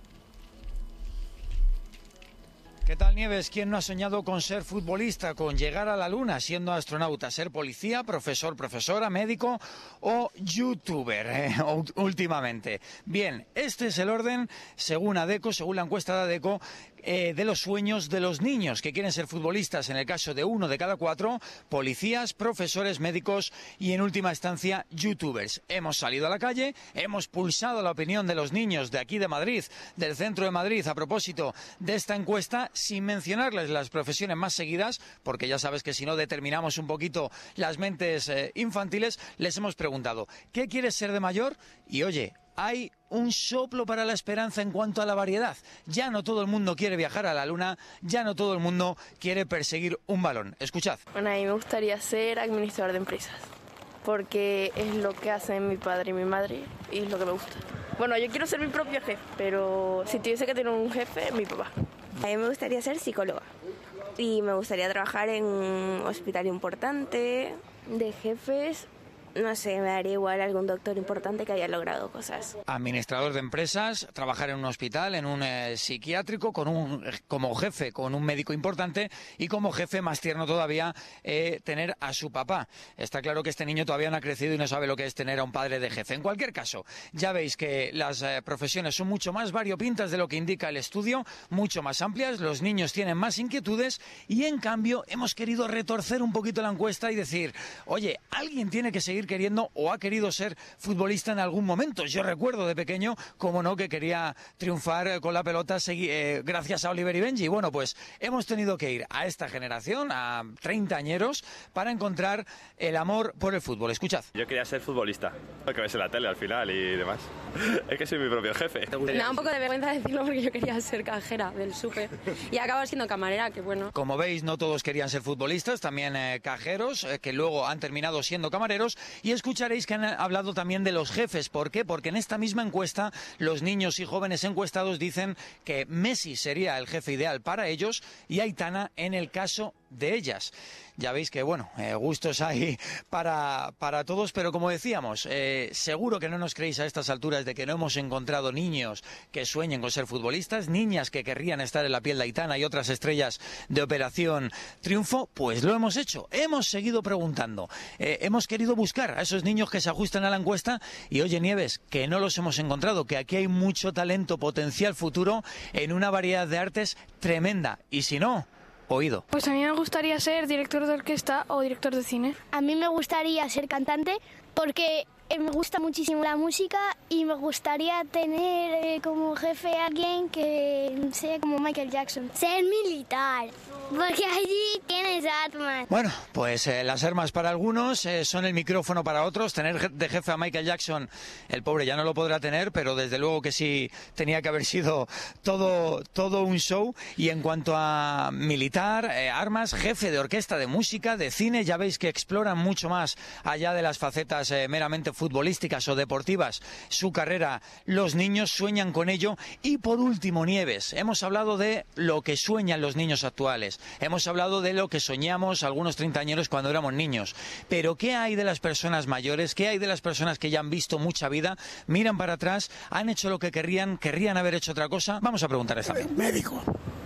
¿Qué tal, Nieves? ¿Quién no ha soñado con ser futbolista, con llegar a la luna siendo astronauta, ser policía, profesor, profesora, médico o youtuber eh, últimamente? Bien, este es el orden, según ADECO, según la encuesta de ADECO, eh, de los sueños de los niños que quieren ser futbolistas, en el caso de uno de cada cuatro, policías, profesores, médicos y, en última instancia, youtubers. Hemos salido a la calle, hemos pulsado la opinión de los niños de aquí de Madrid, del centro de Madrid, a propósito de esta encuesta, sin mencionarles las profesiones más seguidas, porque ya sabes que si no determinamos un poquito las mentes eh, infantiles, les hemos preguntado, ¿qué quieres ser de mayor? Y oye, hay un soplo para la esperanza en cuanto a la variedad. Ya no todo el mundo quiere viajar a la luna, ya no todo el mundo quiere perseguir un balón. Escuchad. Bueno, a mí me gustaría ser administrador de empresas, porque es lo que hacen mi padre y mi madre y es lo que me gusta. Bueno, yo quiero ser mi propio jefe, pero si tuviese que tener un jefe, mi papá. A mí me gustaría ser psicóloga y me gustaría trabajar en un hospital importante. De jefes, no sé, me daría igual algún doctor importante que haya logrado cosas. Administrador de empresas, trabajar en un hospital, en un eh, psiquiátrico, con un, como jefe, con un médico importante y como jefe, más tierno todavía, eh, tener a su papá. Está claro que este niño todavía no ha crecido y no sabe lo que es tener a un padre de jefe. En cualquier caso, ya veis que las eh, profesiones son mucho más variopintas de lo que indica el estudio, mucho más amplias, los niños tienen más inquietudes y, en cambio, hemos querido retorcer un poquito la encuesta y decir, oye, alguien tiene que seguir queriendo o ha querido ser futbolista en algún momento. Yo recuerdo de pequeño, como no, que quería triunfar con la pelota segui- eh, gracias a Oliver y Benji. Bueno, pues hemos tenido que ir a esta generación, a treintañeros, para encontrar el amor por el fútbol. Escuchad. Yo quería ser futbolista, lo que ves en la tele al final y demás. Es que soy mi propio jefe. Me da un poco de vergüenza decirlo porque yo quería ser cajera del súper y acabo siendo camarera, que bueno. Como veis, no todos querían ser futbolistas, también eh, cajeros, eh, que luego han terminado siendo camareros, y escucharéis que han hablado también de los jefes. ¿Por qué? Porque en esta misma encuesta, los niños y jóvenes encuestados dicen que Messi sería el jefe ideal para ellos y Aitana en el caso de ellas. Ya veis que, bueno, eh, gustos hay para, para todos, pero como decíamos, eh, seguro que no nos creéis a estas alturas de que no hemos encontrado niños que sueñen con ser futbolistas, niñas que querrían estar en la piel de Aitana y otras estrellas de Operación Triunfo. Pues lo hemos hecho, hemos seguido preguntando, eh, hemos querido buscar a esos niños que se ajustan a la encuesta y, oye, Nieves, que no los hemos encontrado, que aquí hay mucho talento, potencial futuro en una variedad de artes tremenda, y si no, oído. Pues a mí me gustaría ser director de orquesta o director de cine. A mí me gustaría ser cantante porque eh, me gusta muchísimo la música y me gustaría tener eh, como jefe a alguien que sea como Michael Jackson. Ser militar, porque allí tienes armas. Bueno, pues eh, las armas para algunos eh, son el micrófono para otros. Tener de jefe a Michael Jackson, el pobre ya no lo podrá tener, pero desde luego que sí tenía que haber sido todo, todo un show. Y en cuanto a militar, eh, armas, jefe de orquesta, de música, de cine, ya veis que exploran mucho más allá de las facetas eh, meramente futbolísticas o deportivas su carrera. Los niños sueñan con ello. Y por último, Nieves, hemos hablado de lo que sueñan los niños actuales. Hemos hablado de lo que soñamos algunos treintañeros cuando éramos niños. Pero ¿qué hay de las personas mayores? ¿Qué hay de las personas que ya han visto mucha vida? Miran para atrás, han hecho lo que querrían, querrían haber hecho otra cosa. Vamos a preguntarles también. Médico.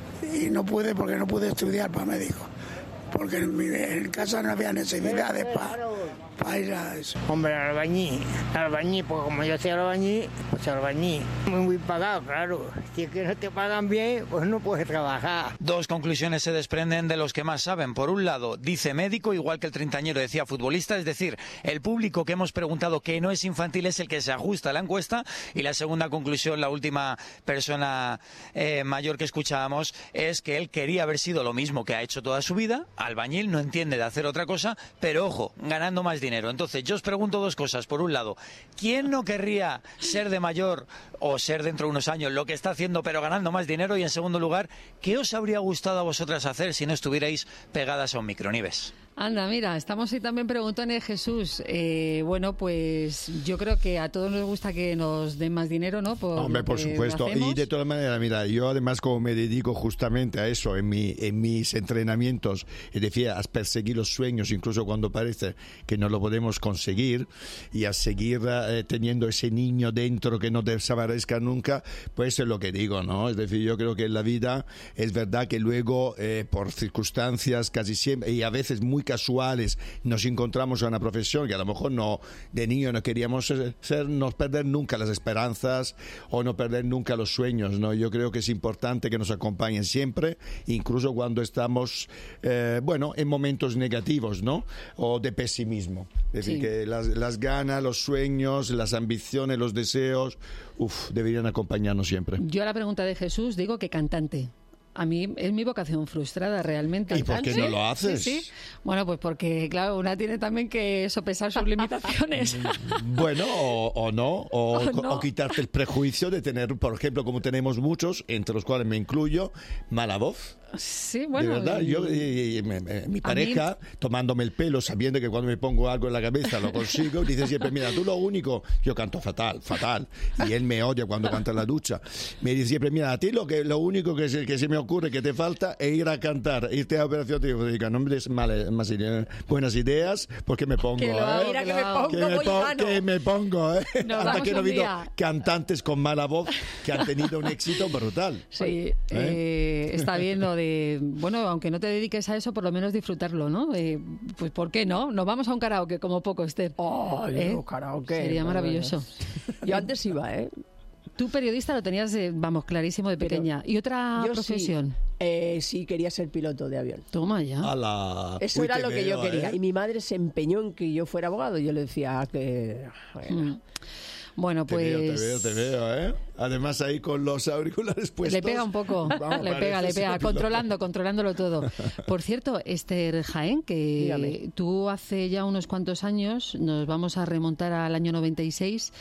Y no pude porque no pude estudiar para médico. Porque en, mi, en casa no había necesidades para pa ir a eso. Hombre, albañil, albañil, porque como yo soy albañil, pues albañil. Muy, muy pagado, claro. Si es que no te pagan bien, pues no puedes trabajar. Dos conclusiones se desprenden de los que más saben. Por un lado, dice médico, igual que el treintañero decía futbolista, es decir, el público que hemos preguntado que no es infantil es el que se ajusta a la encuesta. Y la segunda conclusión, la última persona eh, mayor que escuchábamos, es que él quería haber sido lo mismo que ha hecho toda su vida, albañil, no entiende de hacer otra cosa, pero ojo, ganando más dinero. Entonces yo os pregunto dos cosas. Por un lado, ¿quién no querría ser de mayor o ser dentro de unos años lo que está haciendo pero ganando más dinero? Y en segundo lugar, ¿qué os habría gustado a vosotras hacer si no estuvierais pegadas a un micro, Nieves? Anda, mira, estamos ahí también preguntando a Jesús. Eh, bueno, pues yo creo que a todos nos gusta que nos den más dinero, ¿no? Por Hombre, por supuesto. Y de todas maneras, mira, yo además como me dedico justamente a eso en, mi, en mis entrenamientos, es decir, a perseguir los sueños, incluso cuando parece que no lo podemos conseguir, y a seguir eh, teniendo ese niño dentro que no desaparezca nunca, pues es lo que digo, ¿no? Es decir, yo creo que en la vida es verdad que luego, eh, por circunstancias casi siempre, y a veces muy casuales, nos encontramos en una profesión que a lo mejor no de niño no queríamos ser, no perder nunca las esperanzas o no perder nunca los sueños, ¿no? Yo creo que es importante que nos acompañen siempre, incluso cuando estamos, eh, bueno, en momentos negativos, ¿no? O de pesimismo. Es decir, sí, que las, las ganas, los sueños, las ambiciones, los deseos, uf, deberían acompañarnos siempre. Yo a la pregunta de Jesús digo que cantante. A mí es mi vocación frustrada realmente. ¿Y por qué no lo haces? Sí, sí. Bueno, pues porque, claro, una tiene también que sopesar sus limitaciones. Bueno, o, o no, o, o no, o quitarte el prejuicio de tener, por ejemplo, como tenemos muchos, entre los cuales me incluyo, mala voz. Sí, bueno. De verdad, y... yo, y, y, me, me, mi pareja, mí... tomándome el pelo, sabiendo que cuando me pongo algo en la cabeza lo consigo, dice siempre, mira, tú lo único, yo canto fatal, fatal, y él me odia cuando canta en la ducha. Me dice siempre, mira, a ti lo que lo único que se, que se me ocurre que te falta es ir a cantar, irte a operación digo, no me des malas, más ideas, buenas ideas, porque me pongo, que lo ¿eh? Mira que, que me pongo, que me, po que me pongo, ¿eh? Hasta que no he visto cantantes con mala voz que han tenido un éxito brutal. Sí, ¿eh? Eh, está bien lo de, bueno, aunque no te dediques a eso, por lo menos disfrutarlo, ¿no? Eh, pues ¿por qué no? Nos vamos a un karaoke como poco, Esther. Oh, ¿Eh? karaoke. Sería maravilloso. Yo antes iba, ¿eh? Tú periodista lo tenías, eh, vamos, clarísimo de pequeña. Pero ¿y otra profesión? Sí, eh, sí, quería ser piloto de avión. Toma ya. Ala. Eso Uy, era lo que veo, yo quería. ¿eh? Y mi madre se empeñó en que yo fuera abogado. Yo le decía que... Bueno, mm. Bueno, pues... Te veo, te veo, te veo, ¿eh? Además ahí con los auriculares puestos. Le pega un poco, Vamos, le pega, le pega, controlando, controlándolo todo. Por cierto, Esther Jaén, que Dígame. Tú hace ya unos cuantos años, nos vamos a remontar al año noventa y seis,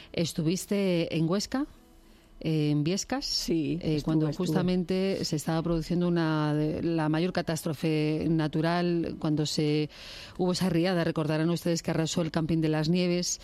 estuviste en Huesca, en Biescas, sí, eh, estuvo, cuando estuvo. justamente se estaba produciendo una la mayor catástrofe natural, cuando se hubo esa riada, recordarán ustedes que arrasó el Camping de las Nieves.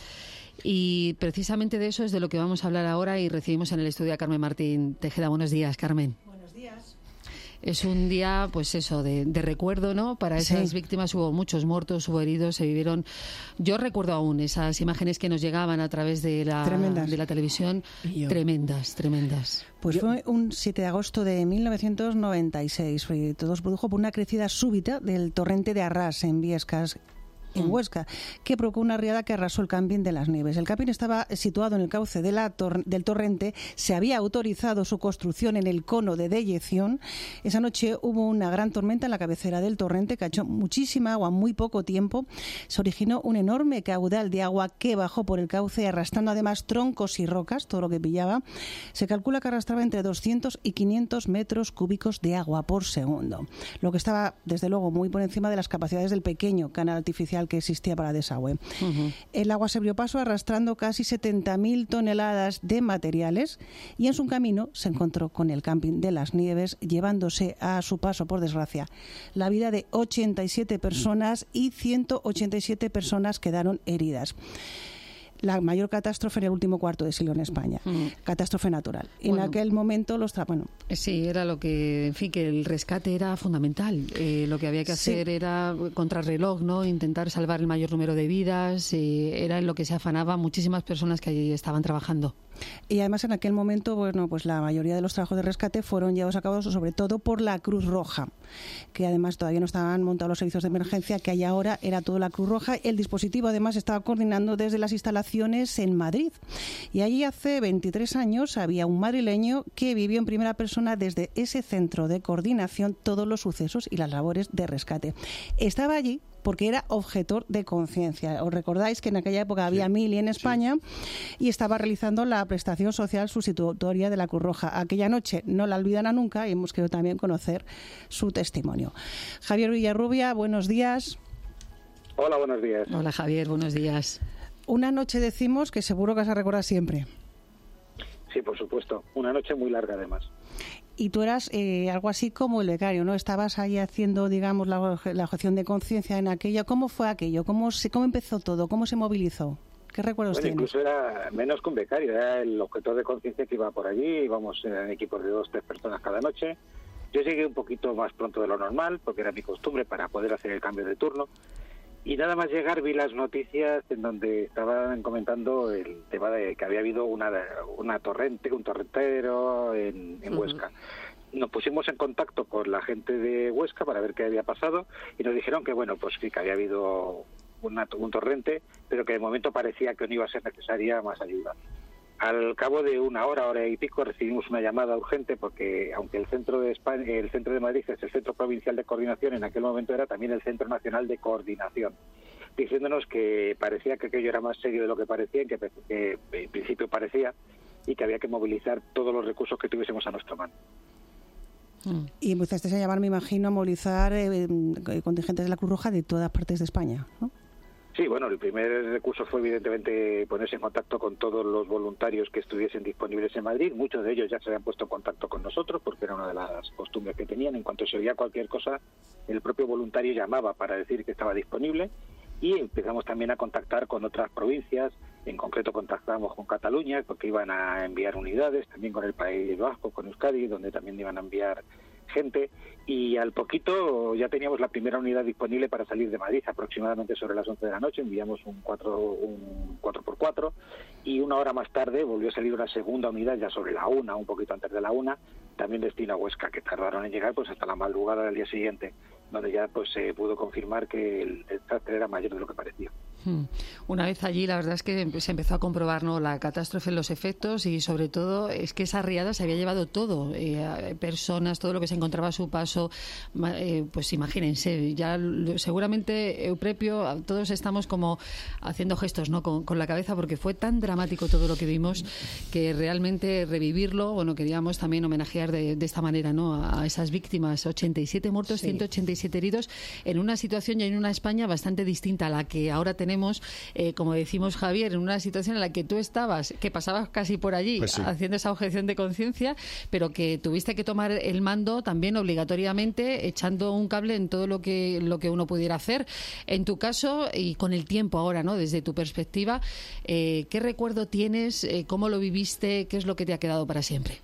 Y precisamente de eso es de lo que vamos a hablar ahora, y recibimos en el estudio a Carmen Martín Tejeda. Buenos días, Carmen. Buenos días. Es un día, pues eso, de, de recuerdo, ¿no? Para esas sí. víctimas hubo muchos muertos, hubo heridos, se vivieron... Yo recuerdo aún esas imágenes que nos llegaban a través de la, de la televisión. Tremendas, tremendas. Pues Yo... fue un siete de agosto de mil novecientos noventa y seis. Todo se produjo por una crecida súbita del torrente de Arrás en Biescas. en mm. Huesca, que provocó una riada que arrasó el camping de Las Nieves. El camping estaba situado en el cauce de la tor- del torrente, se había autorizado su construcción en el cono de deyección. Esa noche hubo una gran tormenta en la cabecera del torrente que echó muchísima agua en muy poco tiempo. Se originó un enorme caudal de agua que bajó por el cauce, arrastrando además troncos y rocas, todo lo que pillaba. Se calcula que arrastraba entre doscientos y quinientos metros cúbicos de agua por segundo, lo que estaba desde luego muy por encima de las capacidades del pequeño canal artificial que existía para desagüe. Uh-huh. El agua se abrió paso arrastrando casi setenta mil toneladas de materiales y en su camino se encontró con el camping de Las Nieves, llevándose a su paso, por desgracia, la vida de ochenta y siete personas y ciento ochenta y siete personas quedaron heridas. La mayor catástrofe en el último cuarto de siglo en España, mm. catástrofe natural. Y bueno, en aquel momento los tra- bueno, sí, era lo que, en fin, que el rescate era fundamental. Eh, lo que había que hacer sí. era contrarreloj, ¿no? Intentar salvar el mayor número de vidas. Eh, era en lo que se afanaban muchísimas personas que allí estaban trabajando. Y además en aquel momento, bueno, pues la mayoría de los trabajos de rescate fueron llevados a cabo sobre todo por la Cruz Roja, que además todavía no estaban montados los servicios de emergencia que hay ahora, era todo la Cruz Roja. El dispositivo además estaba coordinando desde las instalaciones en Madrid. Y allí hace veintitrés años había un madrileño que vivió en primera persona desde ese centro de coordinación todos los sucesos y las labores de rescate. Estaba allí porque era objetor de conciencia. Os recordáis que en aquella época había sí, Mili en España sí. y estaba realizando la prestación social sustitutoria de la Cruz Roja. Aquella noche no la olvidará nunca y hemos querido también conocer su testimonio. Javier Villarrubia, buenos días. Hola, buenos días. Hola, Javier, buenos días. Una noche decimos que seguro que vas a recordar siempre. Sí, por supuesto. Una noche muy larga además. Y tú eras eh, algo así como el becario, ¿no? Estabas ahí haciendo, digamos, la, la objeción de conciencia en aquello. ¿Cómo fue aquello? ¿Cómo se, cómo empezó todo? ¿Cómo se movilizó? ¿Qué recuerdos bueno, tienes? Incluso era menos que un becario, era el objetor de conciencia que iba por allí. Íbamos en equipos de dos, tres personas cada noche. Yo llegué un poquito más pronto de lo normal, porque era mi costumbre para poder hacer el cambio de turno. Y nada más llegar vi las noticias en donde estaban comentando el tema de que había habido una una torrente, un torrentero en, en uh-huh. Huesca. Nos pusimos en contacto con la gente de Huesca para ver qué había pasado y nos dijeron que bueno, pues que había habido una, un torrente, pero que de momento parecía que no iba a ser necesaria más ayuda. Al cabo de una hora, hora y pico, recibimos una llamada urgente porque, aunque el centro de España, el centro de Madrid es el Centro Provincial de Coordinación, en aquel momento era también el Centro Nacional de Coordinación, diciéndonos que parecía que aquello era más serio de lo que parecía, que, que en principio parecía, y que había que movilizar todos los recursos que tuviésemos a nuestra mano. Y empezasteis a llamar, me imagino, a movilizar eh, contingentes de la Cruz Roja de todas partes de España, ¿no? Sí, bueno, el primer recurso fue evidentemente ponerse en contacto con todos los voluntarios que estuviesen disponibles en Madrid. Muchos de ellos ya se habían puesto en contacto con nosotros porque era una de las costumbres que tenían. En cuanto se oía cualquier cosa, el propio voluntario llamaba para decir que estaba disponible y empezamos también a contactar con otras provincias. En concreto contactamos con Cataluña porque iban a enviar unidades, también con el País Vasco, con Euskadi, donde también iban a enviar gente, y al poquito ya teníamos la primera unidad disponible para salir de Madrid, aproximadamente sobre las once de la noche. Enviamos un cuatro, un cuatro por cuatro y una hora más tarde volvió a salir una segunda unidad ya sobre la una, un poquito antes de la una, también destino a Huesca, que tardaron en llegar pues hasta la madrugada del día siguiente, donde ya pues se pudo confirmar que el desastre era mayor de lo que parecía. Una vez allí, la verdad es que se empezó a comprobar, ¿no?, la catástrofe, los efectos, y sobre todo es que esa riada se había llevado todo, eh, personas, todo lo que se encontraba a su paso. Eh, pues imagínense, ya seguramente, Euprepio, todos estamos como haciendo gestos, ¿no?, con, con la cabeza, porque fue tan dramático todo lo que vimos que realmente revivirlo, bueno, queríamos también homenajear de, de esta manera, ¿no?, a, a esas víctimas. ochenta y siete muertos, sí. ciento ochenta y siete heridos, en una situación y en una España bastante distinta a la que ahora tenemos. Tenemos, eh, como decimos, Javier, en una situación en la que tú estabas, que pasabas casi por allí, pues sí, haciendo esa objeción de conciencia, pero que tuviste que tomar el mando también obligatoriamente, echando un cable en todo lo que lo que uno pudiera hacer. En tu caso, y con el tiempo ahora, ¿no?, desde tu perspectiva, eh, ¿qué recuerdo tienes? Eh, ¿Cómo lo viviste? ¿Qué es lo que te ha quedado para siempre?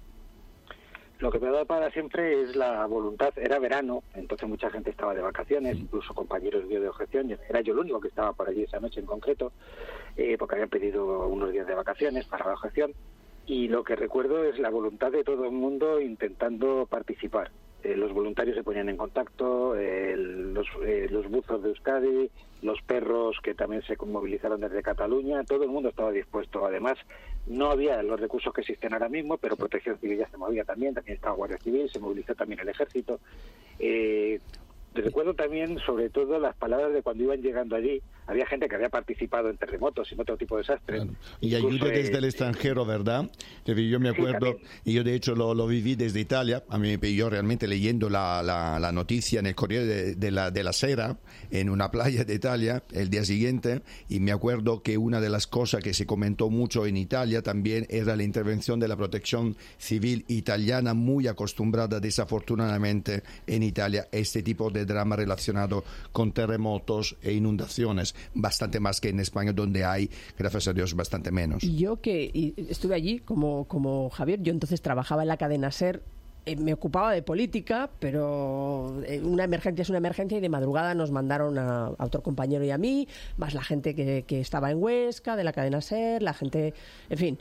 Lo que me ha dado para siempre es la voluntad. Era verano, entonces mucha gente estaba de vacaciones, incluso compañeros míos de objeción. Era yo el único que estaba por allí esa noche en concreto, eh, porque habían pedido unos días de vacaciones para la objeción. Y lo que recuerdo es la voluntad de todo el mundo intentando participar. Eh, los voluntarios se ponían en contacto, eh, los los, eh, los buzos de Euskadi, los perros que también se movilizaron desde Cataluña, todo el mundo estaba dispuesto. Además, no había los recursos que existen ahora mismo, pero Protección Civil ya se movía también, también estaba Guardia Civil, se movilizó también el Ejército. Eh, recuerdo también, sobre todo, las palabras de cuando iban llegando allí. Había gente que había participado en terremotos y en otro tipo de desastres. Claro. Y ayuda desde eh, el extranjero, ¿verdad? Yo me acuerdo, sí, y yo de hecho lo, lo viví desde Italia. A mí me pilló realmente leyendo la, la, la noticia en el Corriere de, de, la, de la Sera, en una playa de Italia, el día siguiente, y me acuerdo que una de las cosas que se comentó mucho en Italia también era la intervención de la Protección Civil italiana, muy acostumbrada desafortunadamente en Italia a este tipo de drama relacionado con terremotos e inundaciones. Bastante más que en España, donde hay, gracias a Dios, bastante menos. Y yo que y estuve allí como, como Javier, yo entonces trabajaba en la cadena SER, eh, me ocupaba de política, pero eh, una emergencia es una emergencia, y de madrugada nos mandaron a, a otro compañero y a mí, más la gente que, que estaba en Huesca, de la cadena SER, la gente, en fin,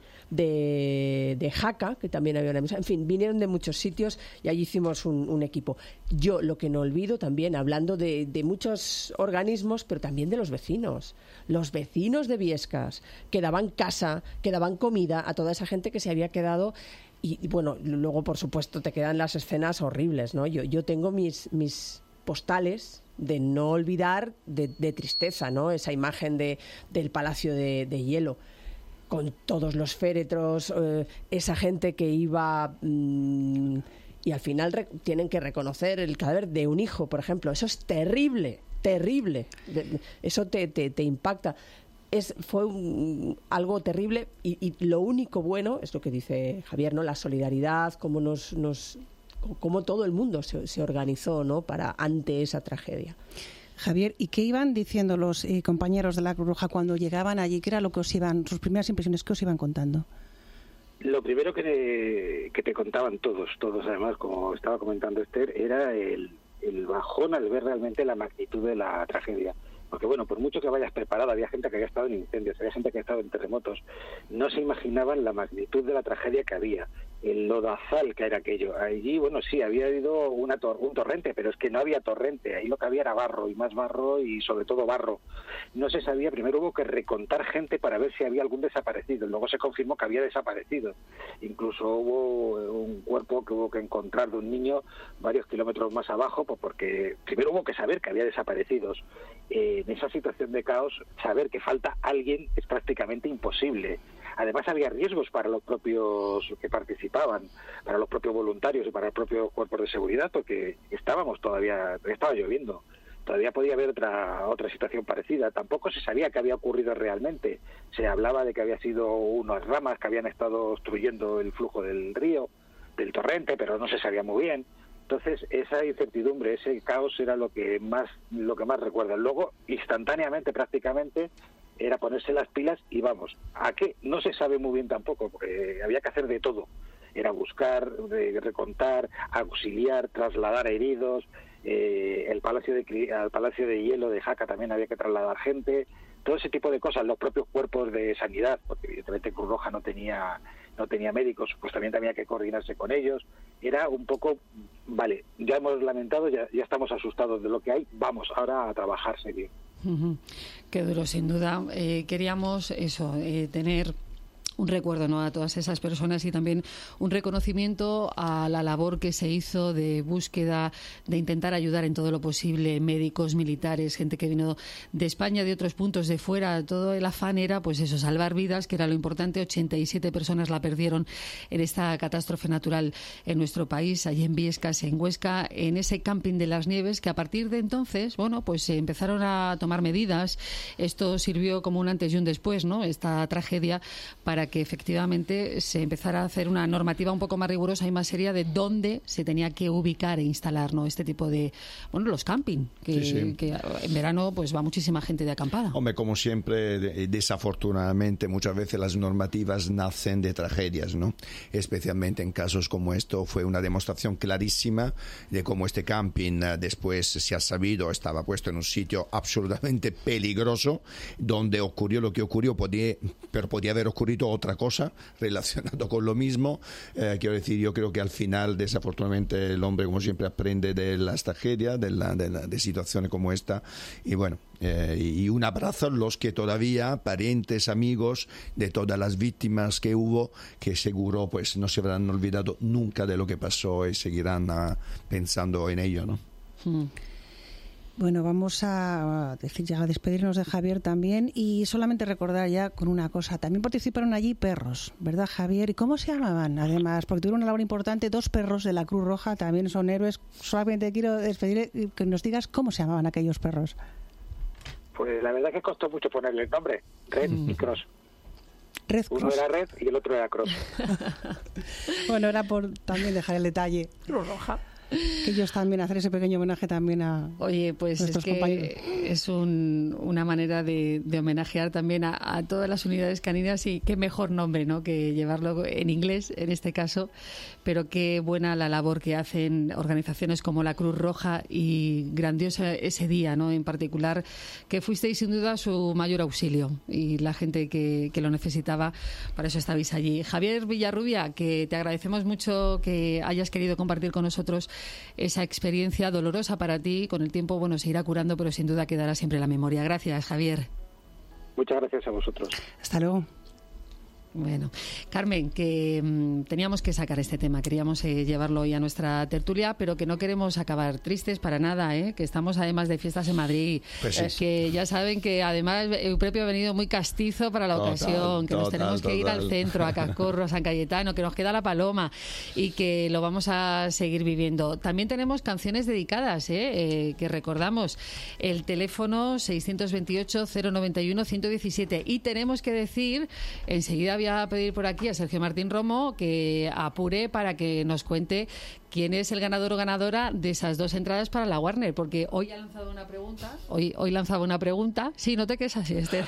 de, de Jaca, que también había una mesa, en fin, vinieron de muchos sitios y allí hicimos un, un equipo. Yo lo que no olvido también, hablando de, de muchos organismos, pero también de los vecinos, los vecinos de Biescas, que daban casa, que daban comida a toda esa gente que se había quedado. Y, y bueno, luego por supuesto te quedan las escenas horribles, ¿no? Yo, yo tengo mis, mis postales de no olvidar, de, de tristeza, ¿no? Esa imagen de, del Palacio de, de Hielo, con todos los féretros, eh, esa gente que iba mmm, y al final re- tienen que reconocer el cadáver de un hijo, por ejemplo. Eso es terrible, terrible. De, eso te, te, te impacta. Es, fue un, algo terrible, y, y lo único bueno es lo que dice Javier, ¿no? La solidaridad, cómo nos, nos cómo todo el mundo se, se organizó, ¿no? Para ante esa tragedia. Javier, ¿y qué iban diciendo los eh, compañeros de la Cruz Roja cuando llegaban allí? ¿Qué era lo que os iban, sus primeras impresiones, qué os iban contando? Lo primero que te, que te contaban todos, todos además, como estaba comentando Esther, era el, el bajón al ver realmente la magnitud de la tragedia. Porque bueno, por mucho que vayas preparado, había gente que había estado en incendios, había gente que había estado en terremotos, no se imaginaban la magnitud de la tragedia que había, el lodazal que era aquello. Allí, bueno, sí, había habido una tor- un torrente, pero es que no había torrente, ahí lo que había era barro, y más barro, y sobre todo barro. No se sabía, primero hubo que recontar gente para ver si había algún desaparecido, luego se confirmó que había desaparecido. Incluso hubo un cuerpo que hubo que encontrar de un niño varios kilómetros más abajo, pues porque primero hubo que saber que había desaparecidos. Eh, en esa situación de caos, saber que falta alguien es prácticamente imposible. Además, había riesgos para los propios que participaban, para los propios voluntarios y para los propios cuerpos de seguridad, porque estábamos todavía, estaba lloviendo. Todavía podía haber otra otra situación parecida. Tampoco se sabía qué había ocurrido realmente. Se hablaba de que había sido unas ramas que habían estado obstruyendo el flujo del río, del torrente, pero no se sabía muy bien. Entonces, esa incertidumbre, ese caos era lo que más lo que más recuerdan. Luego, instantáneamente, prácticamente, era ponerse las pilas y vamos. ¿A qué? No se sabe muy bien tampoco, porque había que hacer de todo. Era buscar, de, recontar, auxiliar, trasladar a heridos. Eh, el palacio de al Palacio de Hielo de Jaca también había que trasladar gente. Todo ese tipo de cosas. Los propios cuerpos de sanidad, porque evidentemente Cruz Roja no tenía no tenía médicos, pues también había que coordinarse con ellos. Era un poco, vale, ya hemos lamentado, ya, ya estamos asustados de lo que hay, vamos ahora a trabajarse bien. Uh-huh. Qué duro, sin duda. Eh, queríamos eso, eh, tener un recuerdo, ¿no?, a todas esas personas, y también un reconocimiento a la labor que se hizo de búsqueda, de intentar ayudar en todo lo posible, médicos, militares, gente que vino de España, de otros puntos de fuera. Todo el afán era, pues eso, salvar vidas, que era lo importante. ochenta y siete personas la perdieron en esta catástrofe natural en nuestro país, allí en Biescas, en Huesca, en ese camping de las Nieves, que a partir de entonces, bueno, pues se empezaron a tomar medidas. Esto sirvió como un antes y un después, ¿no?, esta tragedia, para que efectivamente se empezara a hacer una normativa un poco más rigurosa y más seria de dónde se tenía que ubicar e instalar, ¿no?, este tipo de, bueno, los camping, que, sí, sí. que en verano pues va muchísima gente de acampada. Hombre, como siempre, desafortunadamente, muchas veces las normativas nacen de tragedias, ¿no? Especialmente en casos como esto, fue una demostración clarísima de cómo este camping después se ha sabido, estaba puesto en un sitio absolutamente peligroso, donde ocurrió lo que ocurrió, podía, pero podía haber ocurrido otra cosa relacionado con lo mismo. Eh, quiero decir, yo creo que al final, desafortunadamente, el hombre, como siempre, aprende de las tragedias, de, la, de, la, de situaciones como esta. Y bueno, eh, y un abrazo a los que todavía, parientes, amigos de todas las víctimas que hubo, que seguro pues no se habrán olvidado nunca de lo que pasó y seguirán uh, pensando en ello, ¿no? Mm. Bueno, vamos a decir ya a despedirnos de Javier también y solamente recordar ya con una cosa. También participaron allí perros, ¿verdad, Javier? ¿Y cómo se llamaban? Además, porque tuvieron una labor importante, dos perros de la Cruz Roja también son héroes. Solamente quiero despedir y que nos digas cómo se llamaban aquellos perros. Pues la verdad que costó mucho ponerle el nombre, Red mm. y Cross. Red Uno Cross. era Red y el otro era Cross. Bueno, era por también dejar el detalle. Cruz Roja. Que ellos también, hacer ese pequeño homenaje también a Oye, pues es que compañeros. es un, una manera de, de homenajear también a, a todas las unidades caninas y qué mejor nombre, ¿no?, que llevarlo en inglés, en este caso, pero qué buena la labor que hacen organizaciones como la Cruz Roja y grandiosa ese día, ¿no?, en particular, que fuisteis sin duda su mayor auxilio y la gente que, que lo necesitaba, para eso estabais allí. Javier Villarrubia, que te agradecemos mucho que hayas querido compartir con nosotros esa experiencia dolorosa para ti. Con el tiempo, bueno, se irá curando, pero sin duda quedará siempre en la memoria. Gracias, Javier. Muchas gracias a vosotros. Hasta luego. Bueno, Carmen, que mmm, teníamos que sacar este tema, queríamos eh, llevarlo hoy a nuestra tertulia, pero que no queremos acabar tristes para nada, ¿eh? Que estamos además de fiestas en Madrid, pues sí. eh, que ya saben que además Eupropio ha venido muy castizo para la Total, ocasión, que total, nos tenemos que ir total. al centro, a Cascorro, a San Cayetano, que nos queda la Paloma y que lo vamos a seguir viviendo. También tenemos canciones dedicadas, ¿eh? Eh, que recordamos, el teléfono seiscientos veintiocho, cero noventa y uno, ciento diecisiete, y tenemos que decir, enseguida voy a pedir por aquí a Sergio Martín Romo que apure para que nos cuente quién es el ganador o ganadora de esas dos entradas para la Warner, porque hoy ha lanzado una pregunta, hoy hoy lanzaba una pregunta, sí, no te quedes así, Esther.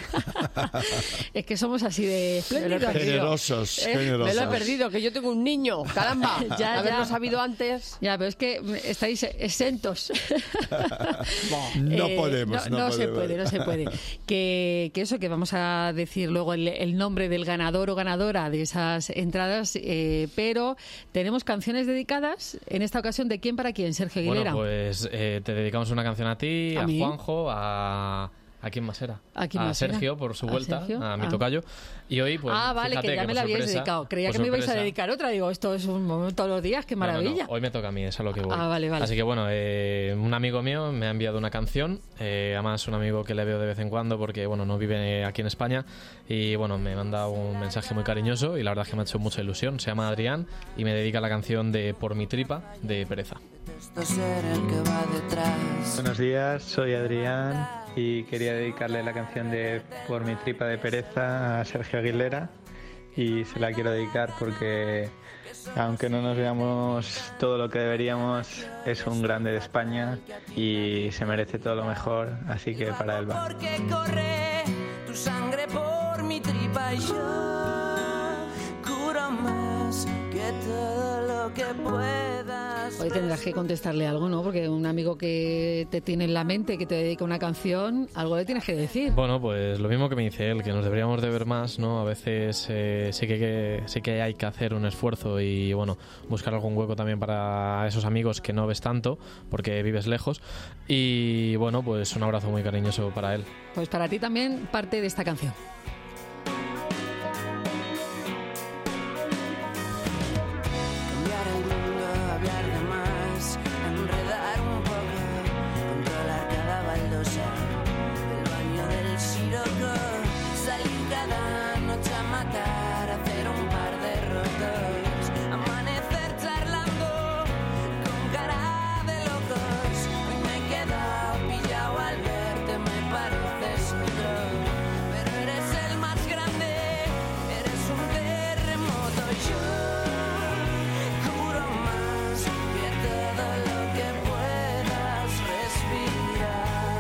Es que somos así de generosos, eh, generosos. Me lo he perdido, que yo tengo un niño, caramba, ya, haberlo ya. sabido antes. Ya, pero es que estáis exentos. No Eh, podemos, no, no no se podemos. puede, no se puede. Que, que eso, que vamos a decir luego el, el nombre del ganador o ganadora de esas entradas, eh, pero tenemos canciones dedicadas, en esta ocasión, ¿de quién para quién, Sergio Aguilera? Bueno, pues eh, te dedicamos una canción a ti, ¿A a, mí? Juanjo, a... ¿A quién más era? ¿A quién más Sergio, era? por su ¿A vuelta, Sergio? a mi Ah. tocayo. Y hoy, pues, ah, vale, fíjate que ya me por la habíais sorpresa- dedicado. Creía por que me ibais a sorpresa- dedicar otra. Digo, esto es un momento todos los días, qué No, no, no, maravilla. hoy me toca a mí, es a lo que voy. Ah, vale, vale. Así que bueno, eh, un amigo mío me ha enviado una canción, eh, además un amigo que le veo de vez en cuando porque bueno, no vive aquí en España y bueno, me manda un mensaje muy cariñoso y la verdad es que me ha hecho mucha ilusión. Se llama Adrián y me dedica la canción de Por mi tripa de Pereza. Buenos días, soy Adrián y quería dedicarle la canción de Por mi tripa de pereza a Sergio Aguilera y se la quiero dedicar porque aunque no nos veamos todo lo que deberíamos, es un grande de España y se merece todo lo mejor, así que para él va. Porque corre tu sangre por mi tripa y yo curo más que todo lo que puedas. Hoy tendrás que contestarle algo, ¿no? Porque un amigo que te tiene en la mente, que te dedica una canción, algo le tienes que decir. Bueno, pues lo mismo que me dice él, que nos deberíamos de ver más, ¿no? A veces eh, sí, que, que, sí que hay que hacer un esfuerzo y, bueno, buscar algún hueco también para esos amigos que no ves tanto porque vives lejos. Y, bueno, pues un abrazo muy cariñoso para él. Pues para ti también parte de esta canción. Cambiar el mundo, hablar de más, enredar un poco, controlar cada baldosa del baño del Siroco, salir cada noche a matar, hacer un par de rotos, amanecer charlando con cara de locos. Hoy me he quedado pillado al verte, me pareces otro, pero eres el más grande, eres un terremoto y yo curo más que todo lo que puedas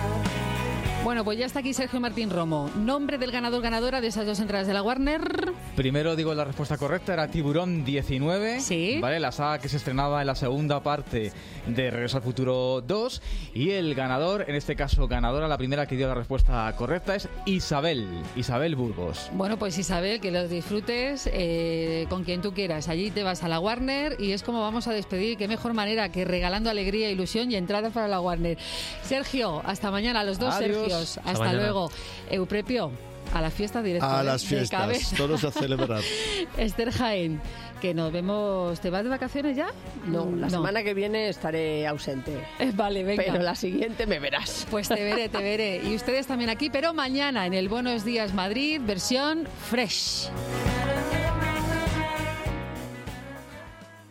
respirar. Bueno, pues ya está aquí Sergio Martín Romo. Nombre del ganador ganadora de esas dos entradas de la Warner. Primero digo la respuesta correcta, era Tiburón diecinueve. Sí. ¿Vale? La saga que se estrenaba en la segunda parte de Regreso al Futuro dos. Y el ganador, en este caso ganadora, la primera que dio la respuesta correcta es Isabel, Isabel Burgos. Bueno, pues Isabel, que los disfrutes eh, con quien tú quieras. Allí te vas a la Warner y es como vamos a despedir. Qué mejor manera que regalando alegría, ilusión y entradas para la Warner. Sergio, hasta mañana, los dos Adiós. Sergios. Hasta, Hasta luego. Euprepio, a la fiesta directa. A las fiestas, todos a celebrar. Esther Jaén, que nos vemos. ¿Te vas de vacaciones ya? No, la semana que viene estaré ausente. Eh, vale, venga. Pero la siguiente me verás. Pues te veré, te veré. Y ustedes también aquí, pero mañana en el Buenos Días Madrid, versión fresh.